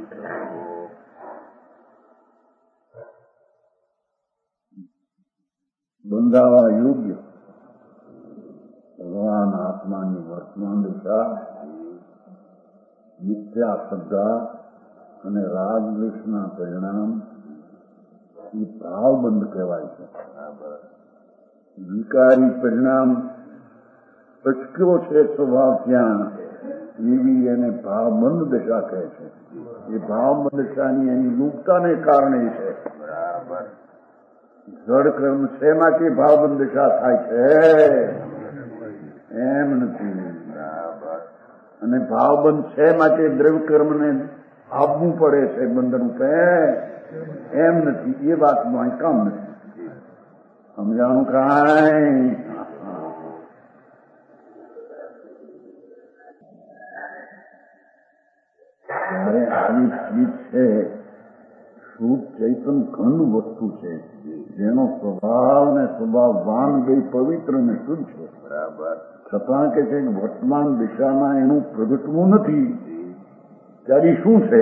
બંધાવા યોગ્ય ભગવાન આત્માની વર્તમાન દશા, મિથ્યા શ્રદ્ધા અને રાગદ્વેષના પરિણામ એ ભાવબંધ કહેવાય છે. વિકારી પરિણામ અટક્યો છે સ્વભાવ ત્યાં, એવી એને ભાવબંધ દશા કહે છે. એ ભાવબંધ દશાની એની લુપ્તાને કારણે છે. બરાબર. જડ કર્મ છે માટે ભાવબંધ દશા થાય છે એમ નથી. બરાબર. અને ભાવબંધ છે માટે દ્રવ્ય કર્મને આપવું પડે છે બંધન રૂપે એમ નથી. એ વાતમાં કામ નથી. સમજાણું કાંઈ? ત્યારે આવી ચીજ છે, શુદ્ધ ચૈતન ઘન વસ્તુ છે જેનો સ્વભાવ ને સ્વભાવવાન બે પવિત્ર ને શુદ્ધ છે. બરાબર. છતાં કે છે વર્તમાન દિશામાં એનું પ્રગટવું નથી. ત્યારે શું છે?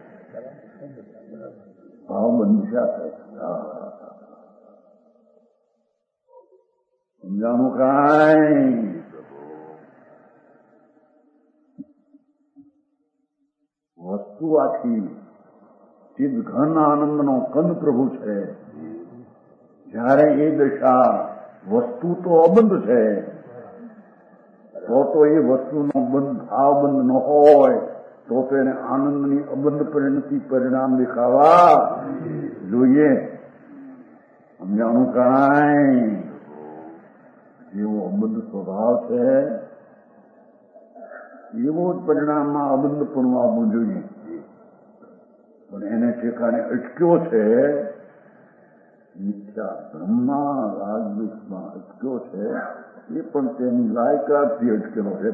ભાવબંધ દિશા છે. સમજાણું કાંઈ? વસ્તુ આખી ચિદ ઘન આનંદનો કંદ પ્રભુ છે. જ્યારે એ દશા વસ્તુ તો અબંધ છે, તો તો એ વસ્તુનો બંધ ભાવબંધ ન હોય તો તો એને આનંદની અબંધ પરિણતિ પરિણામ દેખાવા જોઈએ. સમજાણું કાંઈ? જેવો અબંધ સ્વભાવ છે એવો જ પરિણામમાં અબંધ પણ આવવું જોઈએ. પણ એને ઠેકાણે અટક્યો છે મિથ્યા બ્રહ્મા રાગદ્વેષમાં અટક્યો છે. એ પણ તેની લાયકાતથી અટકેલો છે.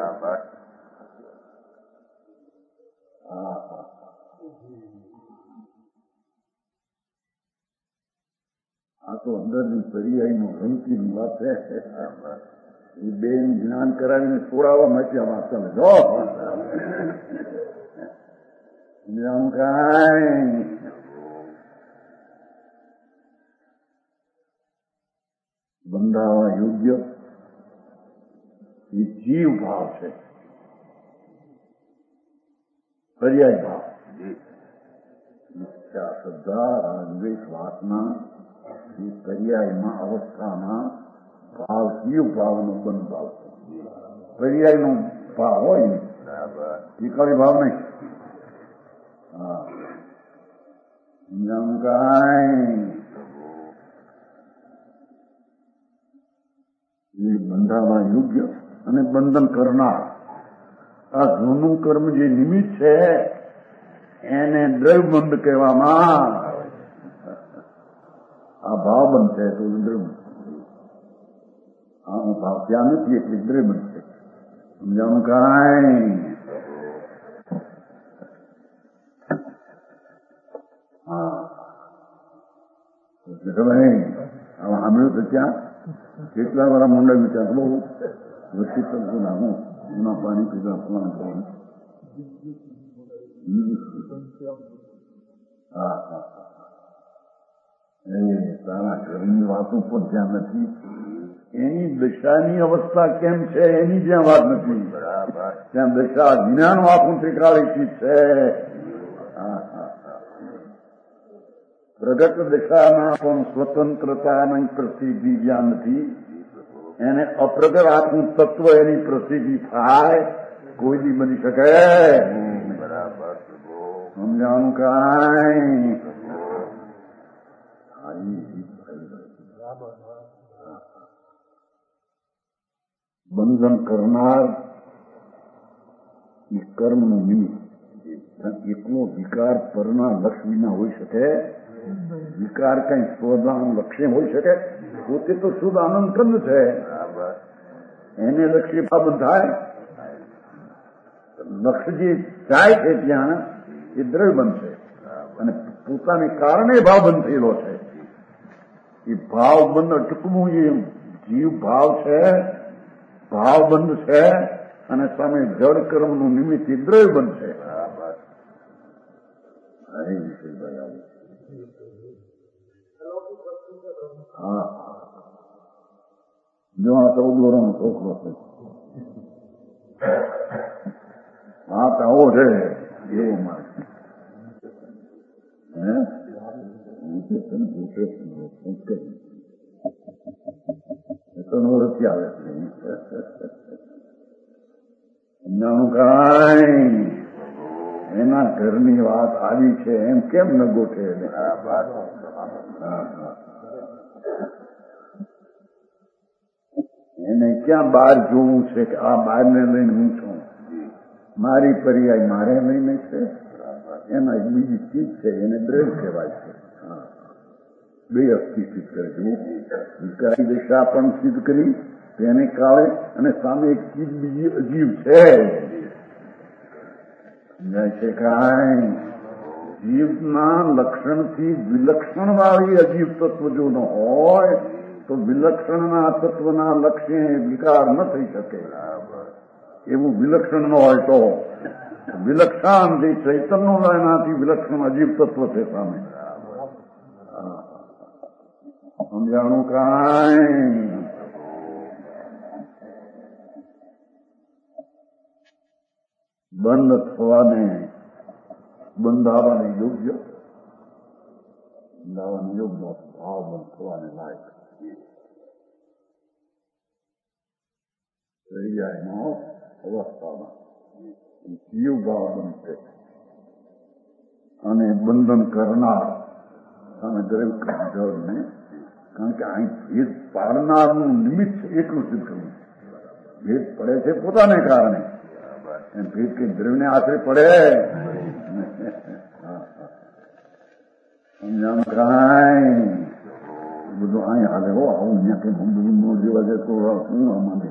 આ તો અંદરની પર્યાયનો રમતીની વાત છે. એ બેન જ્ઞાન કરાવીને છોડાવવા માટે આ વાત તમે જો કાંઈ બંધાવા યોગ્ય એ જીવ ભાવ છે. પર્યાય ભાવ, મિથ્યા શ્રદ્ધા રાગદ્વેષ વાસના એ પર્યાયમાં અવસ્થામાં ભાવ જીવ ભાવનો બંધ ભાવ છે. પર્યાયનો ભાવ હોય ને વિકારી ભાવ નહીં. હા, સમજાવું કાંઈ? એ બંધાવા યોગ્ય અને બંધન કરનાર આ જૂનું કર્મ જે નિમિત્ત છે એને દ્રવ્યબંધ કહેવામાં. આ ભાવ બંધ છે તો દ્રવ્યબંધ. આ ભાવ ત્યાં નથી એટલે દ્રવ્યબંધ છે. સમજાવું કાંઈ? હા, ભાઈ હવે સાંભળ્યું તો ત્યાં કેટલા વાળા મોંડા વિચાર બહુ વચ્ચે કરતો ના હું ઉના પાણી પીધા ફલાણ પાણી. હા હા એ તારા ઘરની વાતો પર ધ્યાન નથી. એની દશાની અવસ્થા કેમ છે એની જ્યાં વાત નથી. બરાબર. ત્યાં દશા જ્ઞાન આખું ઠેકાળી ચીજ છે. હા હા પ્રગટ દશામાં પણ સ્વતંત્રતાની પ્રસિદ્ધિ જ્યાં નથી એને અપ્રગટ આત્મ તત્વ એની પ્રસિદ્ધિ થાય કોઈ દી બની શકે? બરાબર. સમજાણું કાંઈ? બંધન કરનાર એ કર્મનું નિમિત્ત. એકલો વિકાર પરના લક્ષ્ય વિના હોઈ શકે? વિકાર કઈ સ્વદાન લક્ષ્ય હોઈ શકે? પોતે તો શુદ્ધ આનંદ કંદ છે, એને લક્ષ્ય પાબંધ થાય? લક્ષ્ય જે જાય છે ત્યાં એ દ્રવ્ય બનશે અને પોતાને કારણે ભાવ બંધ થયેલો છે. એ ભાવ બંધ અટકવું એ જીવ ભાવ છે, ભાવ બંધ છે અને સામે જળ કર્મનું નિમિત્ત એ દ્રવ્ય બનશે. હા, જો આ ચૌદ વર્ષનો છોકરો છે, હા તો આવો છે એવો મારે હે તને પૂછે ત્રણ વર્ષથી આવે છે. સમજાણું કાંઈ? એના ઘરની વાત આવી છે એમ કેમ ન ગોઠે? એને ક્યાં બહાર જોવું છે કે આ બહારને લઈને હું છું, મારી પર્યાય મારે લઈને છે? એમાં એક બીજી ચીજ છે, એને દ્રવ્ય કહેવાય છે. બે અસ્થિ સિદ્ધ કરે છે, વિકારી દિશા પણ સિદ્ધ કરી તેને કાળે, અને સામે એક ચીજ બીજી અજીવ છે. છે કાંઈ? જીવના લક્ષણથી વિલક્ષણ વાળી અજીવ તત્વ જો ન હોય તો વિલક્ષણના તત્વના લક્ષ્ય વિકાર ન થઈ શકે. એવું વિલક્ષણ ન હોય તો વિલક્ષણ જે ચૈતન્ય એનાથી વિલક્ષણ અજીવ તત્વ છે સામે. સમજાણું કાંઈ? બંધ થવાને બંધાવાને યોગ્ય, બંધાવાને યોગ્ય ભાવ બંધ થવાને લાયક થઈ જાય નો અવસ્થામાં જીવ ભાવ બનશે અને બંધન કરનાર સામે દરેક જળને, કારણ કે અહીં ભેદ પાડનારનું નિમિત્ત છે એટલું સિદ્ધ કરવું. ભેદ પડે છે પોતાને કારણે, ભેદ કે દ્રવ્યને આશરે પડે. સમજાણ કાંઈ? બધું અહીં હાલે હો. આવું ત્યાં કઈ બધું નો જેવા છે તો શું અમારે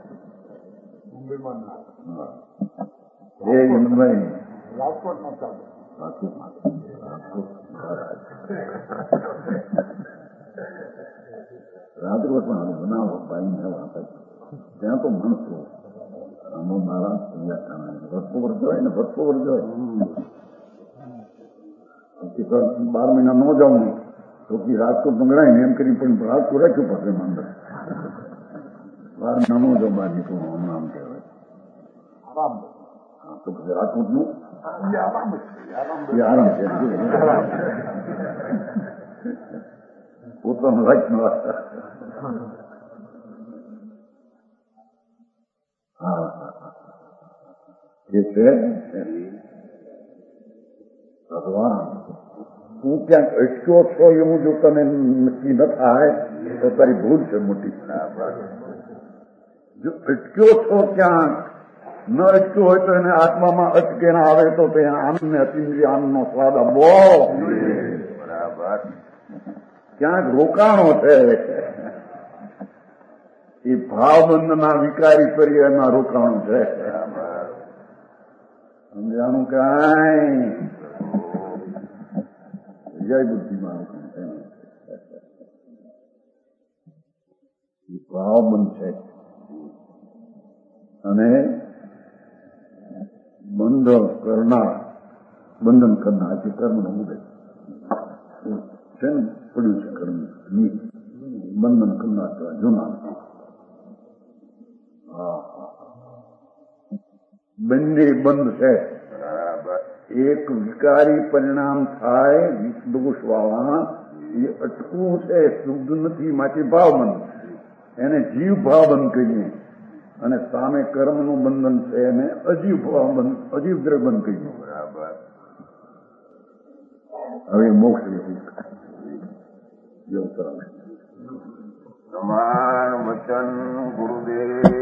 એ ભાઈ રાજકોટમાં ચાલે. રાજકોટમાં બનાવો ભાઈ ત્યાં તો માણસો આમાં મારા ભટકો વર્ગ હોય ને ભટકો વર્ગ હોય બાર મહિના ન જાઉં તો કે રાજકોટ મંગળાય ને એમ કરી પણ રાજકોટ રાખ્યું પડશે મંદિર. બાર મહિના ન જાઉં બાર નીકળું નામ કહેવાય. હા તો પછી રાજકોટનું આરામ છે પોતાનું રાખ્યું. હા એ છે ભગવાન. તું ક્યાંક અટક્યો છો એવું જો તને નક્કી ન થાય તો તારી ભૂલ છે મોટી. જો અટક્યો છો ક્યાંક, ન અટક્યો હોય તો એને આત્મામાં અટકે ના આવે તો તે આનંદને અતિન્દ્રિય આનંદનો સ્વાદ આપવો. ક્યાંક રોકાણો છે એ ભાવબંધના વિકારી પર્યાયમાં રોકાણું છે. સમજાણું કાંઈ? જય બુદ્ધિમાં રોકાણ છે ભાવબંધ છે અને બંધ કરનાર, બંધન કરનાર છે કર્મનો ઉદય છે ને પડ્યું છે કર્મ બંધન કરનાર કહેવાય જૂના. બંને બંધ છે. એક વિકારી પરિણામ થાય દોષ વાળા એ અટકવું છે, શુદ્ધ નથી માટે ભાવ બંધ, એને જીવ ભાવ બંધ કહીએ. અને સામે કર્મનું બંધન છે એને અજીવ અજીવ દ્રવ્ય બંધ કહી દઉં. બરાબર. હવે મોક્ષ જો પ્રમાણ વચન ગુરુદેવ